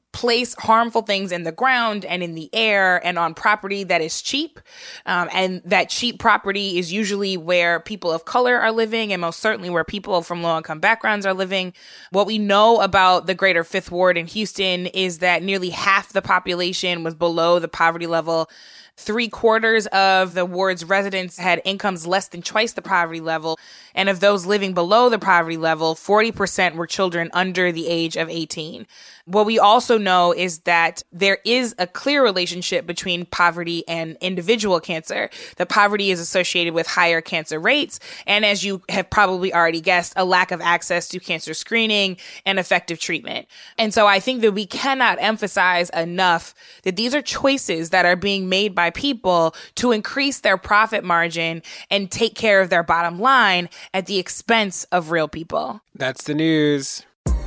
place harmful things in the ground and in the air and on property that is cheap. Um, and that cheap property is usually where people of color are living, and most certainly where people from low-income backgrounds are living. What we know about the greater Fifth Ward in Houston is that nearly half the population was below the poverty level. Three quarters of the ward's residents had incomes less than twice the poverty level. And of those living below the poverty level, forty percent were children under the age of eighteen. What we also know is that there is a clear relationship between poverty and individual cancer. The poverty is associated with higher cancer rates, and as you have probably already guessed, a lack of access to cancer screening and effective treatment. And so I think that we cannot emphasize enough that these are choices that are being made by people to increase their profit margin and take care of their bottom line at the expense of real people. That's the news.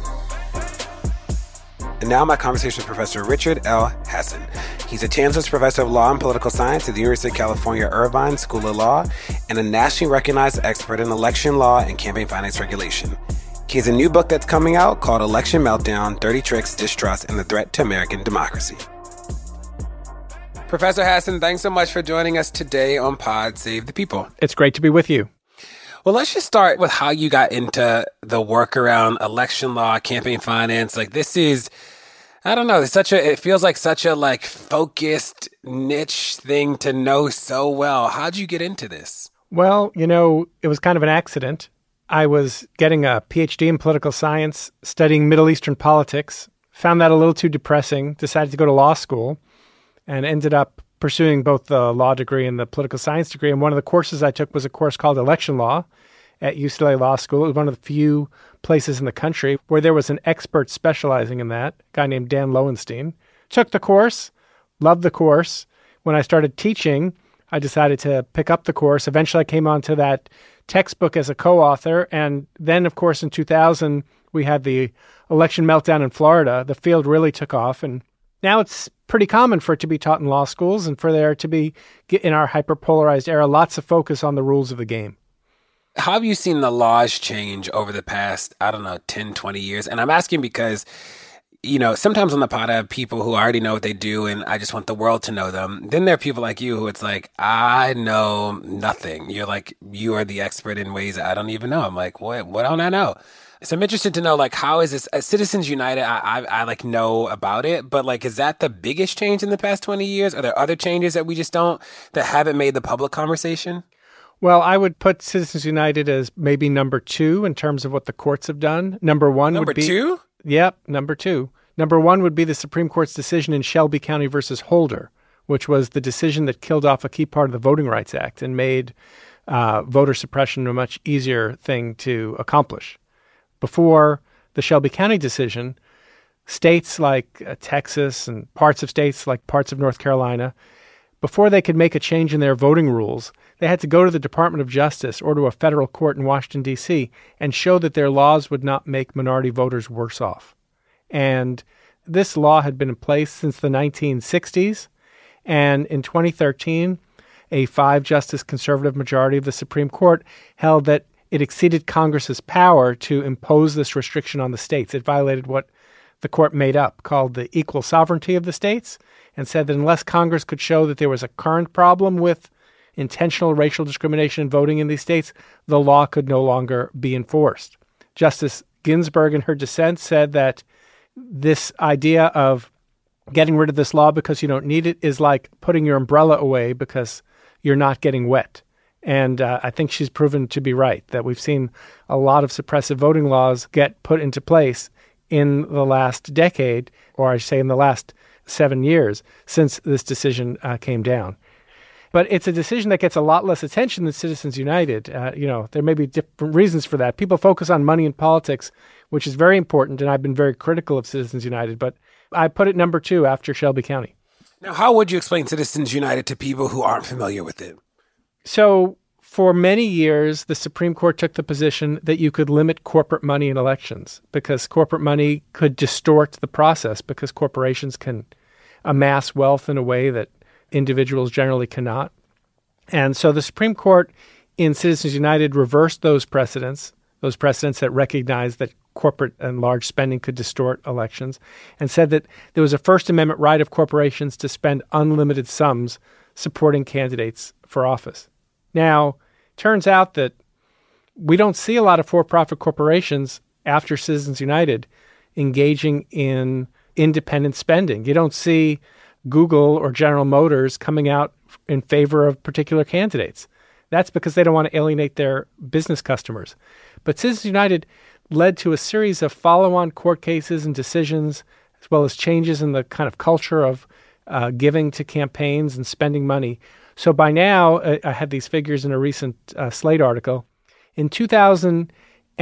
And now my conversation with Professor Richard L. Hasson. He's a Chancellor's Professor of Law and Political Science at the University of California, Irvine School of Law, and a nationally recognized expert in election law and campaign finance regulation. He has a new book that's coming out called Election Meltdown, Dirty Tricks, Distrust, and the Threat to American Democracy. Professor Hasson, thanks so much for joining us today on Pod Save the People. It's great to be with you. Well, let's just start with how you got into the work around election law, campaign finance. Like, this is, I don't know, it's such a, it feels like such a like focused niche thing to know so well. How'd you get into this? Well, you know, it was kind of an accident. I was getting a P H D in political science, studying Middle Eastern politics, found that a little too depressing, decided to go to law school, and ended up pursuing both the law degree and the political science degree. And one of the courses I took was a course called election law at U C L A Law School. It was one of the few places in the country where there was an expert specializing in that, a guy named Dan Lowenstein. Took the course, loved the course. When I started teaching, I decided to pick up the course. Eventually, I came onto that textbook as a co-author. And then, of course, in two thousand, we had the election meltdown in Florida. The field really took off. And now it's pretty common for it to be taught in law schools and for there to be, in our hyperpolarized era, lots of focus on the rules of the game. How have you seen the laws change over the past, I don't know, ten, twenty years? And I'm asking because, you know, sometimes on the pod I have people who already know what they do and I just want the world to know them. Then there are people like you who it's like, I know nothing. You're like, you are the expert in ways I don't even know. I'm like, what, what don't I know? So I'm interested to know, like, how is this, uh, Citizens United, I, I, I, like, know about it, but, like, is that the biggest change in the past twenty years? Are there other changes that we just don't, that haven't made the public conversation? Well, I would put Citizens United as maybe number two in terms of what the courts have done. Number one number would be... Number two? Yep, number two. Number one would be the Supreme Court's decision in Shelby County versus Holder, which was the decision that killed off a key part of the Voting Rights Act and made uh, voter suppression a much easier thing to accomplish. Before the Shelby County decision, states like uh, Texas and parts of states like parts of North Carolina, before they could make a change in their voting rules, they had to go to the Department of Justice or to a federal court in Washington, D C, and show that their laws would not make minority voters worse off. And this law had been in place since the nineteen sixties. And in twenty thirteen, a five-justice conservative majority of the Supreme Court held that it exceeded Congress's power to impose this restriction on the states. It violated what the court made up, called the equal sovereignty of the states, and said that unless Congress could show that there was a current problem with intentional racial discrimination in voting in these states, the law could no longer be enforced. Justice Ginsburg, in her dissent, said that this idea of getting rid of this law because you don't need it is like putting your umbrella away because you're not getting wet. And uh, I think she's proven to be right, that we've seen a lot of suppressive voting laws get put into place in the last decade, or I should say in the last seven years since this decision uh, came down. But it's a decision that gets a lot less attention than Citizens United. Uh, you know, there may be different reasons for that. People focus on money in politics, which is very important, and I've been very critical of Citizens United, but I put it number two after Shelby County. Now, how would you explain Citizens United to people who aren't familiar with it? So for many years, the Supreme Court took the position that you could limit corporate money in elections because corporate money could distort the process because corporations can amass wealth in a way that individuals generally cannot. And so the Supreme Court in Citizens United reversed those precedents, those precedents that recognize that corporate and large spending could distort elections, and said that there was a First Amendment right of corporations to spend unlimited sums supporting candidates for office. Now, turns out that we don't see a lot of for-profit corporations after Citizens United engaging in independent spending. You don't see Google or General Motors coming out in favor of particular candidates. That's because they don't want to alienate their business customers. But Citizens United led to a series of follow-on court cases and decisions, as well as changes in the kind of culture of uh, giving to campaigns and spending money. So by now, uh, I had these figures in a recent uh, Slate article. In two thousand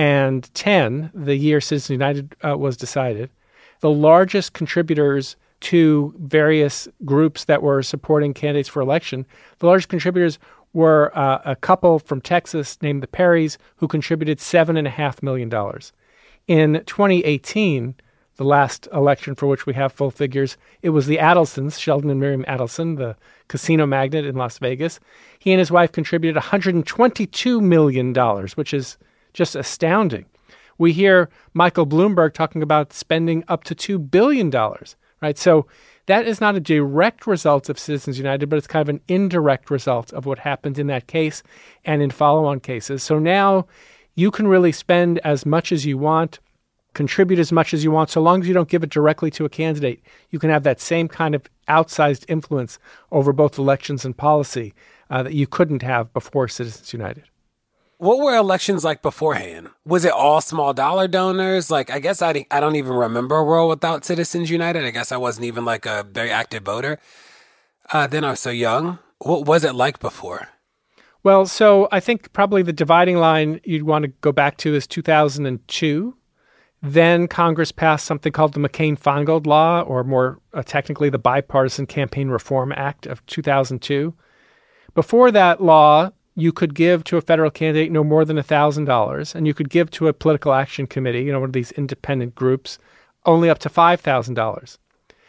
ten, the year Citizens United uh, was decided, the largest contributors to various groups that were supporting candidates for election, the largest contributors were uh, a couple from Texas named the Perrys, who contributed seven point five million dollars. In twenty eighteen, the last election for which we have full figures, it was the Adelsons, Sheldon and Miriam Adelson, the casino magnate in Las Vegas. He and his wife contributed one hundred twenty-two million dollars, which is just astounding. We hear Michael Bloomberg talking about spending up to two billion dollars, right? So that is not a direct result of Citizens United, but it's kind of an indirect result of what happened in that case and in follow-on cases. So now you can really spend as much as you want, contribute as much as you want, so long as you don't give it directly to a candidate. You can have that same kind of outsized influence over both elections and policy uh, that you couldn't have before Citizens United. What were elections like beforehand? Was it all small dollar donors? Like, I guess I, I don't even remember a world without Citizens United. I guess I wasn't even like a very active voter. Uh, then I was so young. What was it like before? Well, so I think probably the dividing line you'd want to go back to is two thousand two. Then Congress passed something called the McCain-Feingold Law, or more uh, technically the Bipartisan Campaign Reform Act of two thousand two. Before that law, you could give to a federal candidate no more than one thousand dollars, and you could give to a political action committee, you know, one of these independent groups, only up to five thousand dollars.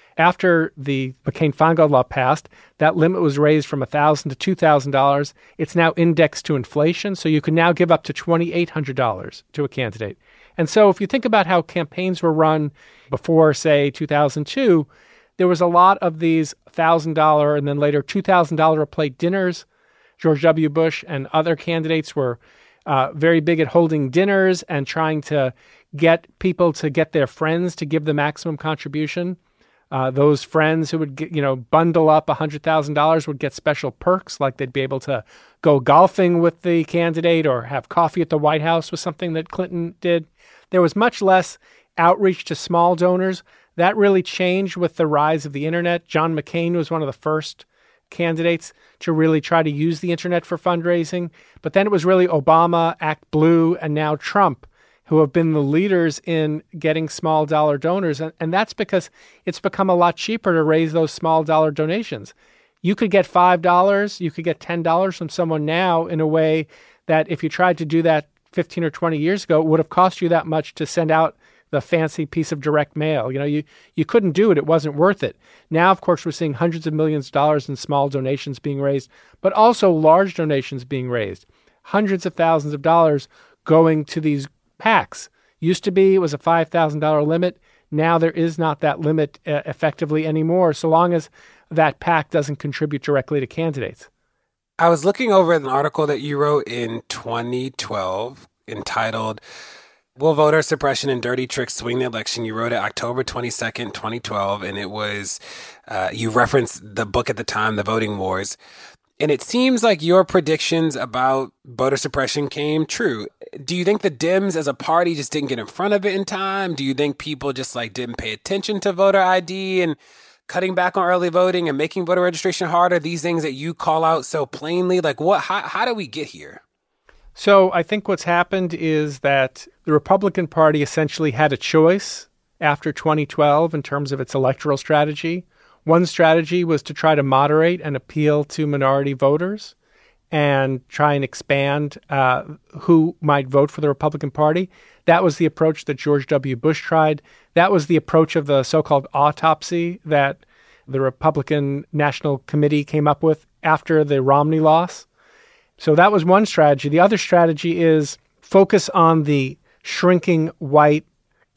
After the McCain-Feingold law passed, that limit was raised from one thousand dollars to two thousand dollars. It's now indexed to inflation, so you can now give up to two thousand eight hundred dollars to a candidate. And so if you think about how campaigns were run before, say, two thousand two, there was a lot of these one thousand dollars and then later two thousand dollars a plate dinners. George W. Bush and other candidates were uh, very big at holding dinners and trying to get people to get their friends to give the maximum contribution. Uh, those friends who would get, you know, bundle up one hundred thousand dollars would get special perks, like they'd be able to go golfing with the candidate or have coffee at the White House, was something that Clinton did. There was much less outreach to small donors. That really changed with the rise of the internet. John McCain was one of the first candidates to really try to use the internet for fundraising. But then it was really Obama, Act Blue, and now Trump who have been the leaders in getting small dollar donors. And, and that's because it's become a lot cheaper to raise those small dollar donations. You could get five dollars, you could get ten dollars from someone now in a way that if you tried to do that fifteen or twenty years ago, it would have cost you that much to send out the fancy piece of direct mail. You know, you, you couldn't do it. It wasn't worth it. Now, of course, we're seeing hundreds of millions of dollars in small donations being raised, but also large donations being raised. Hundreds of thousands of dollars going to these PACs. Used to be, it was a five thousand dollars limit. Now there is not that limit uh, effectively anymore, so long as that PAC doesn't contribute directly to candidates. I was looking over an article that you wrote in twenty twelve entitled Will Voter Suppression and Dirty Tricks Swing the Election? You wrote it October twenty-second, twenty twelve, and it was, uh, you referenced the book at the time, The Voting Wars. And it seems like your predictions about voter suppression came true. Do you think the Dems as a party just didn't get in front of it in time? Do you think people just like didn't pay attention to voter I D and cutting back on early voting and making voter registration harder? These things that you call out so plainly, like what, how, how do we get here? So I think what's happened is that the Republican Party essentially had a choice after twenty twelve in terms of its electoral strategy. One strategy was to try to moderate and appeal to minority voters and try and expand uh, who might vote for the Republican Party. That was the approach that George W. Bush tried. That was the approach of the so-called autopsy that the Republican National Committee came up with after the Romney loss. So that was one strategy. The other strategy is focus on the shrinking white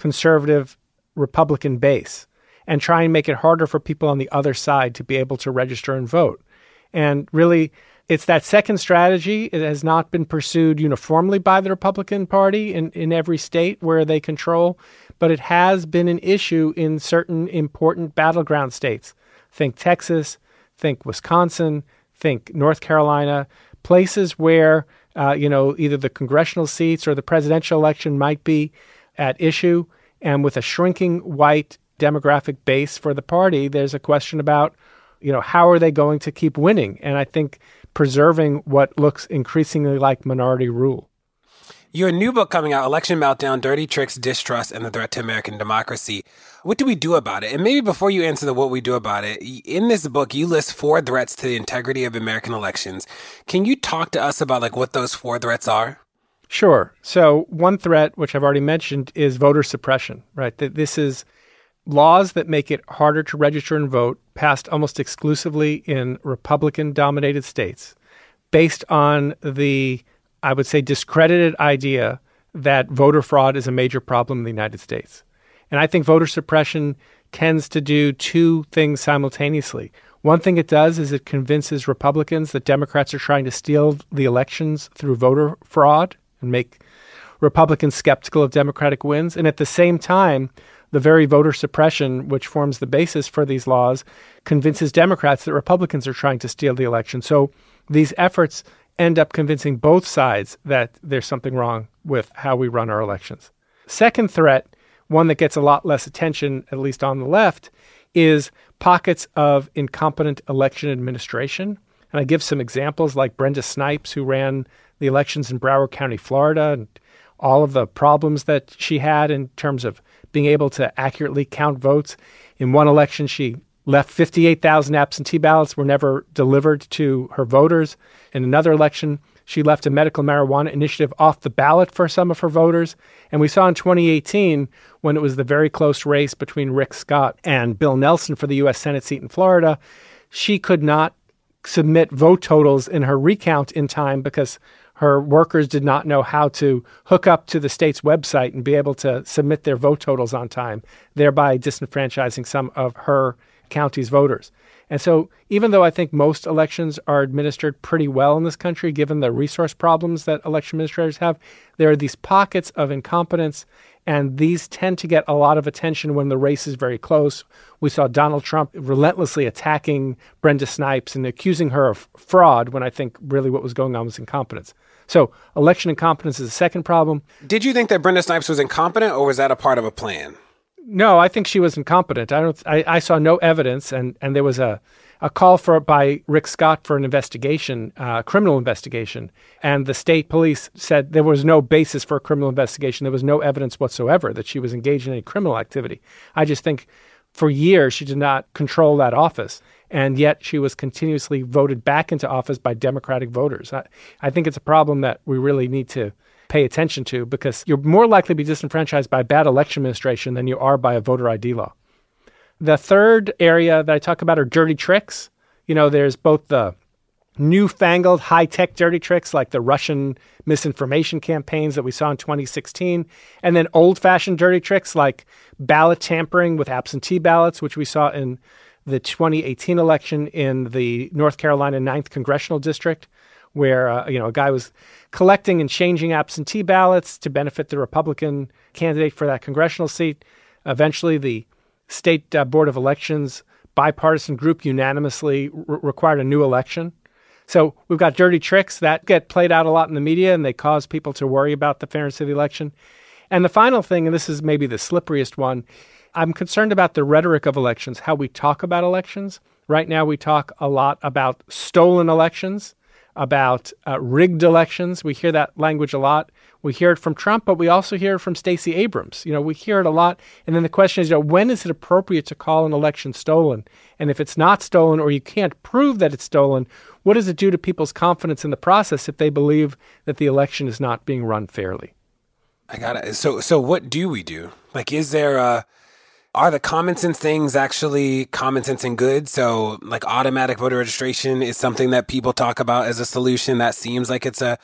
conservative Republican base and try and make it harder for people on the other side to be able to register and vote. And really, it's that second strategy. It has not been pursued uniformly by the Republican Party in, in every state where they control, but it has been an issue in certain important battleground states. Think Texas, think Wisconsin, think North Carolina, places where, uh, you know, either the congressional seats or the presidential election might be at issue. And with a shrinking white demographic base for the party, there's a question about, you know, how are they going to keep winning? And I think preserving what looks increasingly like minority rule. Your new book coming out, Election Meltdown, Dirty Tricks, Distrust, and the Threat to American Democracy. What do we do about it? And maybe before you answer the what we do about it, in this book, you list four threats to the integrity of American elections. Can you talk to us about like what those four threats are? Sure. So one threat, which I've already mentioned, is voter suppression, right? That this is laws that make it harder to register and vote, passed almost exclusively in Republican-dominated states, based on the, I would say, discredited idea that voter fraud is a major problem in the United States. And I think voter suppression tends to do two things simultaneously. One thing it does is it convinces Republicans that Democrats are trying to steal the elections through voter fraud and make Republicans skeptical of Democratic wins. And at the same time, the very voter suppression, which forms the basis for these laws, convinces Democrats that Republicans are trying to steal the election. So these efforts end up convincing both sides that there's something wrong with how we run our elections. Second threat, one that gets a lot less attention, at least on the left, is pockets of incompetent election administration. And I give some examples like Brenda Snipes, who ran the elections in Broward County, Florida, and all of the problems that she had in terms of being able to accurately count votes. In one election, she left fifty-eight thousand absentee ballots were never delivered to her voters. In another election, she left a medical marijuana initiative off the ballot for some of her voters. And we saw in twenty eighteen, when it was the very close race between Rick Scott and Bill Nelson for the U S Senate seat in Florida, she could not submit vote totals in her recount in time because her workers did not know how to hook up to the state's website and be able to submit their vote totals on time, thereby disenfranchising some of her county's voters. And so even though I think most elections are administered pretty well in this country, given the resource problems that election administrators have, there are these pockets of incompetence, and these tend to get a lot of attention when the race is very close. We saw Donald Trump relentlessly attacking Brenda Snipes and accusing her of fraud when I think really what was going on was incompetence. So election incompetence is the second problem. Did you think that Brenda Snipes was incompetent, or was that a part of a plan? No, I think she was incompetent. I don't. I, I saw no evidence, and, and there was a, a call for by Rick Scott for an investigation, uh, criminal investigation, and the state police said there was no basis for a criminal investigation. There was no evidence whatsoever that she was engaged in any criminal activity. I just think for years she did not control that office, and yet she was continuously voted back into office by Democratic voters. I, I think it's a problem that we really need to pay attention to, because you're more likely to be disenfranchised by bad election administration than you are by a voter I D law. The third area that I talk about are dirty tricks. You know, there's both the newfangled high-tech dirty tricks like the Russian misinformation campaigns that we saw in twenty sixteen, and then old-fashioned dirty tricks like ballot tampering with absentee ballots, which we saw in the twenty eighteen election in the North Carolina ninth Congressional District, where uh, you know a guy was collecting and changing absentee ballots to benefit the Republican candidate for that congressional seat. Eventually, the state uh, Board of Elections bipartisan group unanimously re- required a new election. So we've got dirty tricks that get played out a lot in the media, and they cause people to worry about the fairness of the election. And the final thing, and this is maybe the slipperiest one, I'm concerned about the rhetoric of elections, how we talk about elections. Right now, we talk a lot about stolen elections, about uh, rigged elections. We hear that language a lot. We hear it from Trump, but we also hear it from Stacey Abrams. You know, we hear it a lot. And then the question is, you know, when is it appropriate to call an election stolen? And if it's not stolen, or you can't prove that it's stolen, what does it do to people's confidence in the process if they believe that the election is not being run fairly? I got it. So, so what do we do? Like, is there a... Are the common sense things actually common sense and good? So like automatic voter registration is something that people talk about as a solution. That seems like it's a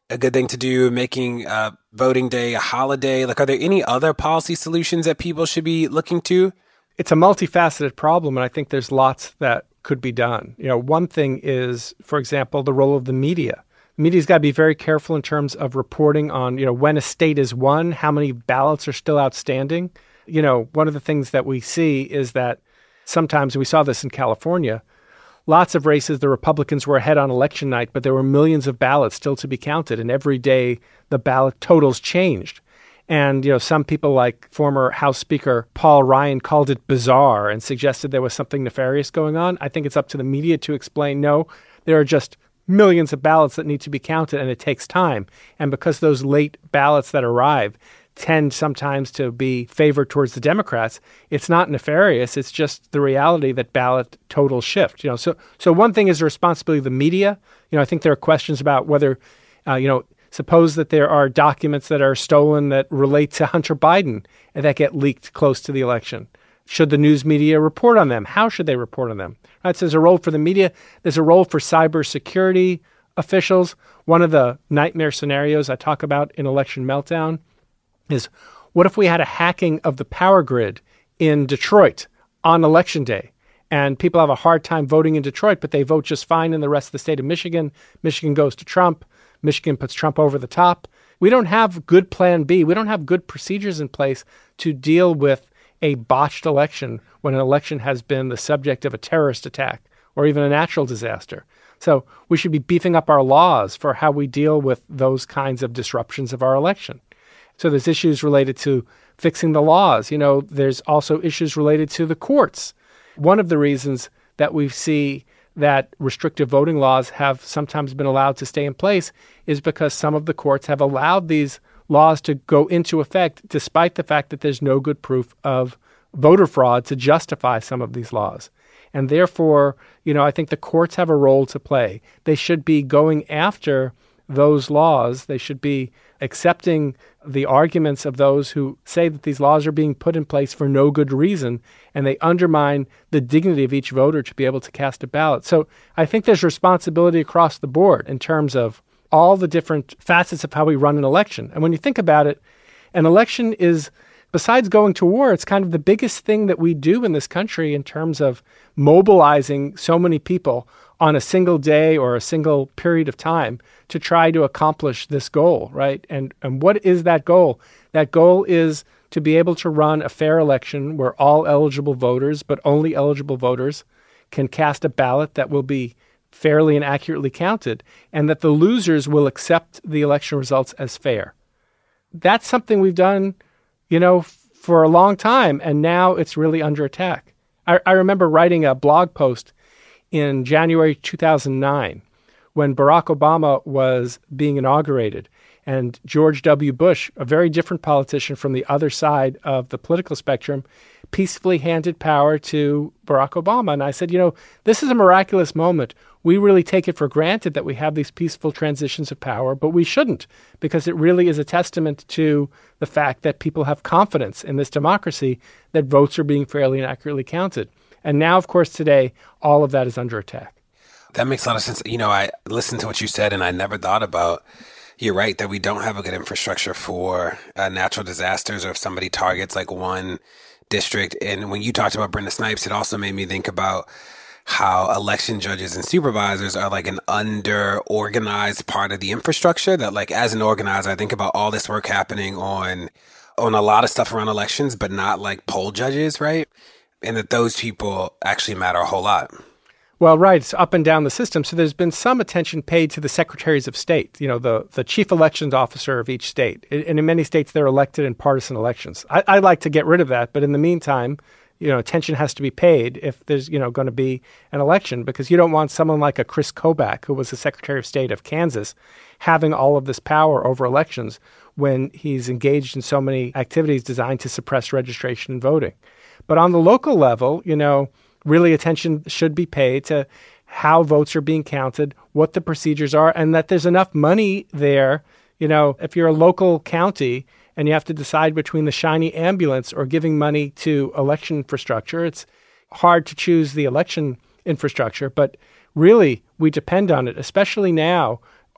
a good thing to do, making uh, voting day a holiday? Like, are there any other policy solutions that people should be looking to? It's a multifaceted problem, and I think there's lots that could be done. You know, one thing is, for example, the role of the media. The media's got to be very careful in terms of reporting on, you know, when a state is won, how many ballots are still outstanding. You know, one of the things that we see is that sometimes, we saw this in California, lots of races, the Republicans were ahead on election night, but there were millions of ballots still to be counted. And every day the ballot totals changed. And, you know, some people like former House Speaker Paul Ryan called it bizarre and suggested there was something nefarious going on. I think it's up to the media to explain, no, there are just millions of ballots that need to be counted and it takes time. And because those late ballots that arrive tend sometimes to be favored towards the Democrats, it's not nefarious. It's just the reality that ballot totals shift. You know, so so one thing is the responsibility of the media. You know, I think there are questions about whether, uh, you know, suppose that there are documents that are stolen that relate to Hunter Biden and that get leaked close to the election. Should the news media report on them? How should they report on them? Right, so there's a role for the media. There's a role for cybersecurity officials. One of the nightmare scenarios I talk about in Election Meltdown is, what if we had a hacking of the power grid in Detroit on Election Day? And people have a hard time voting in Detroit, but they vote just fine in the rest of the state of Michigan. Michigan goes to Trump. Michigan puts Trump over the top. We don't have good plan B. We don't have good procedures in place to deal with a botched election when an election has been the subject of a terrorist attack or even a natural disaster. So we should be beefing up our laws for how we deal with those kinds of disruptions of our election. So there's issues related to fixing the laws. You know, there's also issues related to the courts. One of the reasons that we see that restrictive voting laws have sometimes been allowed to stay in place is because some of the courts have allowed these laws to go into effect despite the fact that there's no good proof of voter fraud to justify some of these laws. And therefore, you know, I think the courts have a role to play. They should be going after those laws. They should be accepting the arguments of those who say that these laws are being put in place for no good reason, and they undermine the dignity of each voter to be able to cast a ballot. So I think there's responsibility across the board in terms of all the different facets of how we run an election. And when you think about it, an election is, besides going to war, it's kind of the biggest thing that we do in this country in terms of mobilizing so many people on a single day or a single period of time to try to accomplish this goal, right? And and what is that goal? That goal is to be able to run a fair election where all eligible voters, but only eligible voters, can cast a ballot that will be fairly and accurately counted, and that the losers will accept the election results as fair. That's something we've done, you know, for a long time, and now it's really under attack. I, I remember writing a blog post in January two thousand nine, when Barack Obama was being inaugurated, and George W. Bush, a very different politician from the other side of the political spectrum, peacefully handed power to Barack Obama. And I said, you know, this is a miraculous moment. We really take it for granted that we have these peaceful transitions of power, but we shouldn't, because it really is a testament to the fact that people have confidence in this democracy that votes are being fairly and accurately counted. And now, of course, today, all of that is under attack. That makes a lot of sense. You know, I listened to what you said, and I never thought about, you're right, that we don't have a good infrastructure for uh, natural disasters, or if somebody targets like one district. And when you talked about Brenda Snipes, it also made me think about how election judges and supervisors are like an under-organized part of the infrastructure. That, like, as an organizer, I think about all this work happening on on a lot of stuff around elections, but not like poll judges, right? And that those people actually matter a whole lot. Well, right. It's up and down the system. So there's been some attention paid to the secretaries of state, you know, the, the chief elections officer of each state. And in many states, they're elected in partisan elections. I, I'd like to get rid of that. But in the meantime, you know, attention has to be paid if there's, you know, going to be an election, because you don't want someone like a Chris Kobach, who was the Secretary of State of Kansas, having all of this power over elections when he's engaged in so many activities designed to suppress registration and voting. But on the local level, you know, really attention should be paid to how votes are being counted, what the procedures are, and that there's enough money there. You know, if you're a local county and you have to decide between the shiny ambulance or giving money to election infrastructure, it's hard to choose the election infrastructure, but really we depend on it, especially now.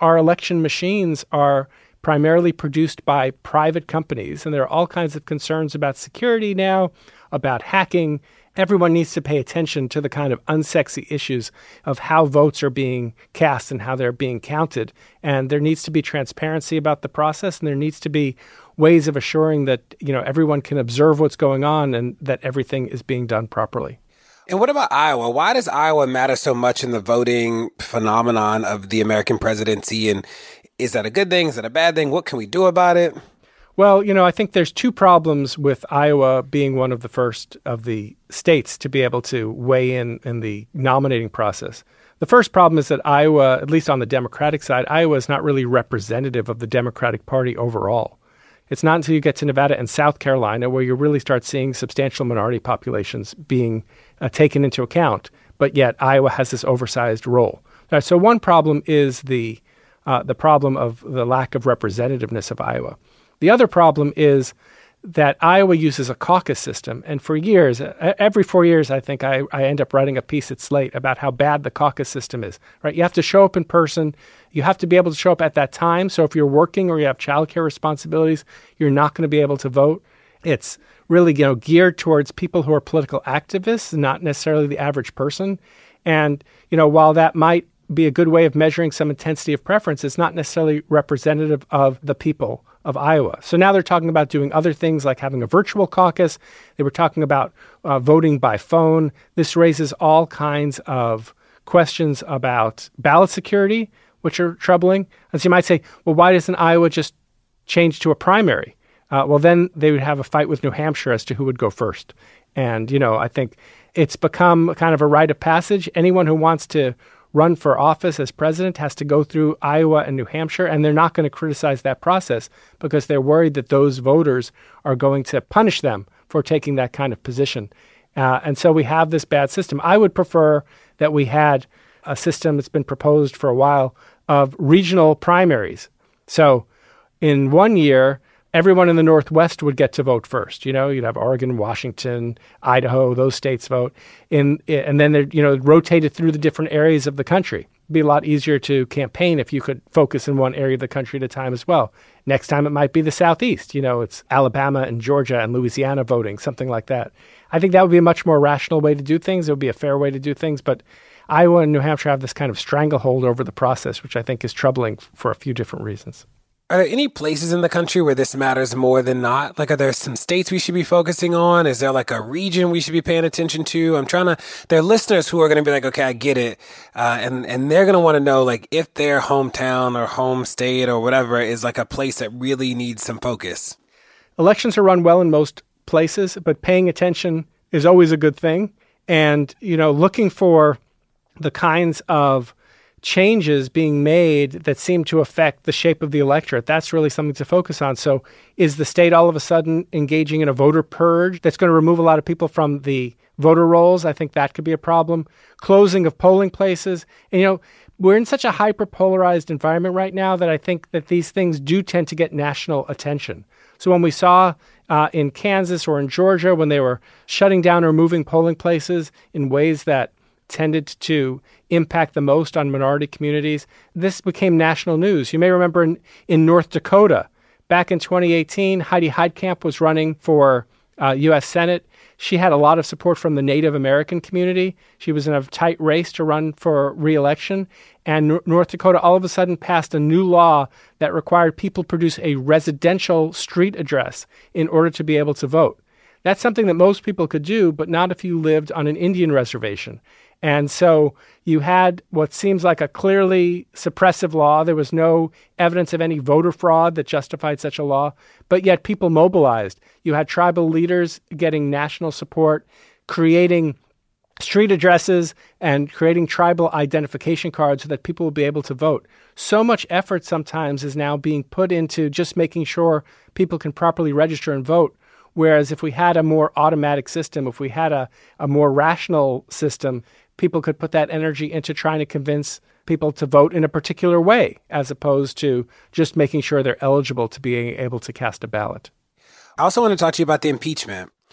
our election machines are primarily produced by private companies, and there are all kinds of concerns about security now, about hacking. Everyone needs to pay attention to the kind of unsexy issues of how votes are being cast and how they're being counted. And there needs to be transparency about the process, and there needs to be ways of assuring that, you know, everyone can observe what's going on and that everything is being done properly. And what about Iowa? Why does Iowa matter so much in the voting phenomenon of the American presidency? And is that a good thing? Is that a bad thing? What can we do about it? Well, you know, I think there's two problems with Iowa being one of the first of the states to be able to weigh in in the nominating process. The first problem is that Iowa, at least on the Democratic side, Iowa is not really representative of the Democratic Party overall. It's not until you get to Nevada and South Carolina where you really start seeing substantial minority populations being uh, taken into account, but yet Iowa has this oversized role. Right, so one problem is the uh, the problem of the lack of representativeness of Iowa. The other problem is that Iowa uses a caucus system. And for years, every four years, I think I, I end up writing a piece at Slate about how bad the caucus system is, right? You have to show up in person. You have to be able to show up at that time. So if you're working or you have childcare responsibilities, you're not going to be able to vote. It's really, you know, geared towards people who are political activists, not necessarily the average person. And, you know, while that might be a good way of measuring some intensity of preference, it's not necessarily representative of the people of Iowa. So now they're talking about doing other things like having a virtual caucus. They were talking about uh, voting by phone. This raises all kinds of questions about ballot security, which are troubling. And so you might say, well, why doesn't Iowa just change to a primary? Uh, well, then they would have a fight with New Hampshire as to who would go first. And, you know, I think it's become kind of a rite of passage. Anyone who wants to run for office as president has to go through Iowa and New Hampshire, and they're not going to criticize that process because they're worried that those voters are going to punish them for taking that kind of position. Uh, and so we have this bad system. I would prefer that we had a system that's been proposed for a while of regional primaries. So in one year, everyone in the Northwest would get to vote first. You know, you'd have Oregon, Washington, Idaho, those states vote. In, and then they're, you know, rotated through the different areas of the country. It'd be a lot easier to campaign if you could focus in one area of the country at a time as well. Next time it might be the Southeast. You know, it's Alabama and Georgia and Louisiana voting, something like that. I think that would be a much more rational way to do things. It would be a fair way to do things. But Iowa and New Hampshire have this kind of stranglehold over the process, which I think is troubling for a few different reasons. Are there any places in the country where this matters more than not? Like, are there some states we should be focusing on? Is there like a region we should be paying attention to? I'm trying to, there are listeners who are going to be like, okay, I get it. Uh, and, and they're going to want to know, like, if their hometown or home state or whatever is like a place that really needs some focus. Elections are run well in most places, but paying attention is always a good thing. And, you know, looking for the kinds of changes being made that seem to affect the shape of the electorate. That's really something to focus on. So is the state all of a sudden engaging in a voter purge that's going to remove a lot of people from the voter rolls? I think that could be a problem. Closing of polling places. And, you know, we're in such a hyper-polarized environment right now that I think that these things do tend to get national attention. So when we saw uh, in Kansas or in Georgia, when they were shutting down or moving polling places in ways that tended to impact the most on minority communities, this became national news. You may remember in, in North Dakota, back in twenty eighteen, Heidi Heitkamp was running for uh, U S Senate. She had a lot of support from the Native American community. She was in a tight race to run for re-election. And N- North Dakota all of a sudden passed a new law that required people produce a residential street address in order to be able to vote. That's something that most people could do, but not if you lived on an Indian reservation. And so you had what seems like a clearly suppressive law. There was no evidence of any voter fraud that justified such a law, but yet people mobilized. You had tribal leaders getting national support, creating street addresses and creating tribal identification cards so that people will be able to vote. So much effort sometimes is now being put into just making sure people can properly register and vote. Whereas if we had a more automatic system, if we had a, a more rational system, people could put that energy into trying to convince people to vote in a particular way, as opposed to just making sure they're eligible to being able to cast a ballot. I also want to talk to you about the impeachment.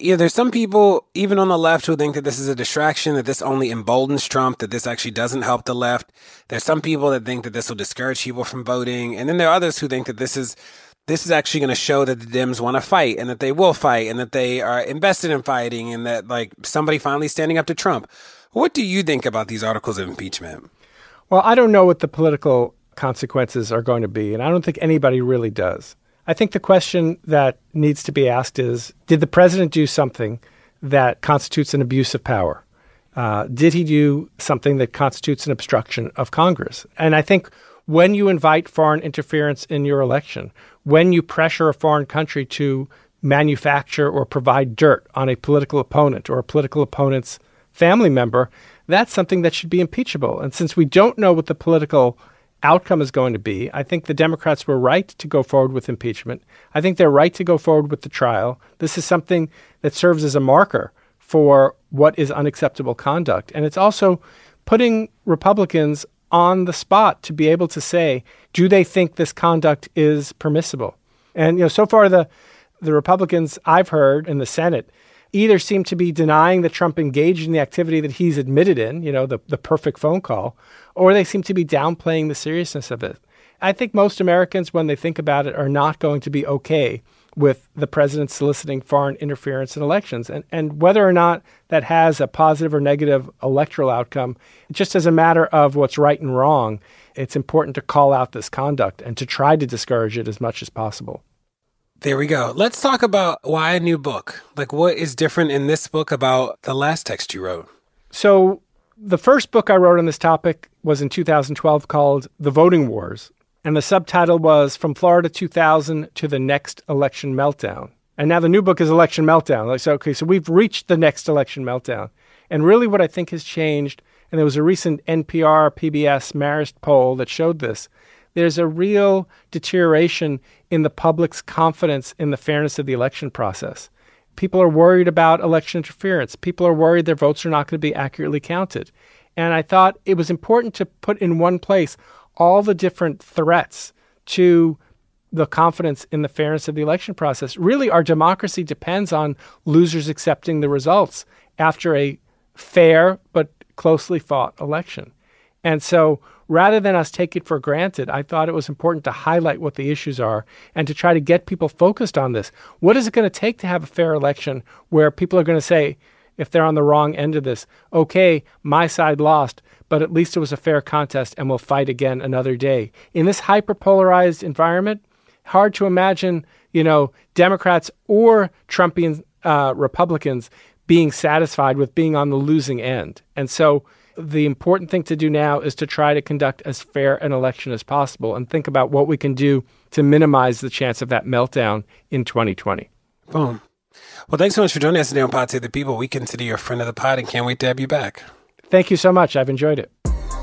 Yeah, there's some people, even on the left, who think that this is a distraction, that this only emboldens Trump, that this actually doesn't help the left. There's some people that think that this will discourage people from voting. And then there are others who think that this is this is actually going to show that the Dems want to fight and that they will fight and that they are invested in fighting and that, like, somebody finally standing up to Trump. What do you think about these articles of impeachment? Well, I don't know what the political consequences are going to be, and I don't think anybody really does. I think the question that needs to be asked is, did the president do something that constitutes an abuse of power? Uh, did he do something that constitutes an obstruction of Congress? And I think when you invite foreign interference in your election, when you pressure a foreign country to manufacture or provide dirt on a political opponent or a political opponent's family member, that's something that should be impeachable. And since we don't know what the political outcome is going to be, I think the Democrats were right to go forward with impeachment. I think they're right to go forward with the trial. This is something that serves as a marker for what is unacceptable conduct. And it's also putting Republicans on the spot to be able to say, do they think this conduct is permissible? And, you know, so far the the Republicans I've heard in the Senate either seem to be denying that Trump engaged in the activity that he's admitted in, you know, the, the perfect phone call, or they seem to be downplaying the seriousness of it. I think most Americans, when they think about it, are not going to be okay with the president soliciting foreign interference in elections. And, and whether or not that has a positive or negative electoral outcome, just as a matter of what's right and wrong, it's important to call out this conduct and to try to discourage it as much as possible. There we go. Let's talk about why a new book. Like, what is different in this book about the last text you wrote? So the first book I wrote on this topic was in two thousand twelve called The Voting Wars. And the subtitle was From Florida two thousand to the Next Election Meltdown. And now the new book is Election Meltdown. Like, so, okay, so we've reached the next election meltdown. And really what I think has changed, and there was a recent N P R, P B S, Marist poll that showed this, there's a real deterioration in the public's confidence in the fairness of the election process. People are worried about election interference. People are worried their votes are not going to be accurately counted. And I thought it was important to put in one place all the different threats to the confidence in the fairness of the election process. Really, our democracy depends on losers accepting the results after a fair but closely fought election. And so rather than us take it for granted, I thought it was important to highlight what the issues are and to try to get people focused on this. What is it going to take to have a fair election where people are going to say, if they're on the wrong end of this, okay, my side lost, but at least it was a fair contest and we'll fight again another day. In this hyper-polarized environment, hard to imagine, you know, Democrats or Trumpian uh, Republicans being satisfied with being on the losing end. And so the important thing to do now is to try to conduct as fair an election as possible and think about what we can do to minimize the chance of that meltdown in twenty twenty. Boom. Well, thanks so much for joining us today on Pod Save the People. We consider you a friend of the pod and can't wait to have you back. Thank you so much. I've enjoyed it.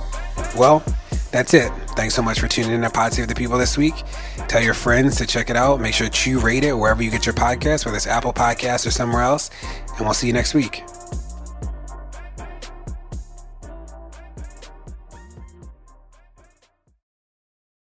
Well, that's it. Thanks so much for tuning in to Pod Save the People this week. Tell your friends to check it out. Make sure that you rate it wherever you get your podcasts, whether it's Apple Podcasts or somewhere else. And we'll see you next week.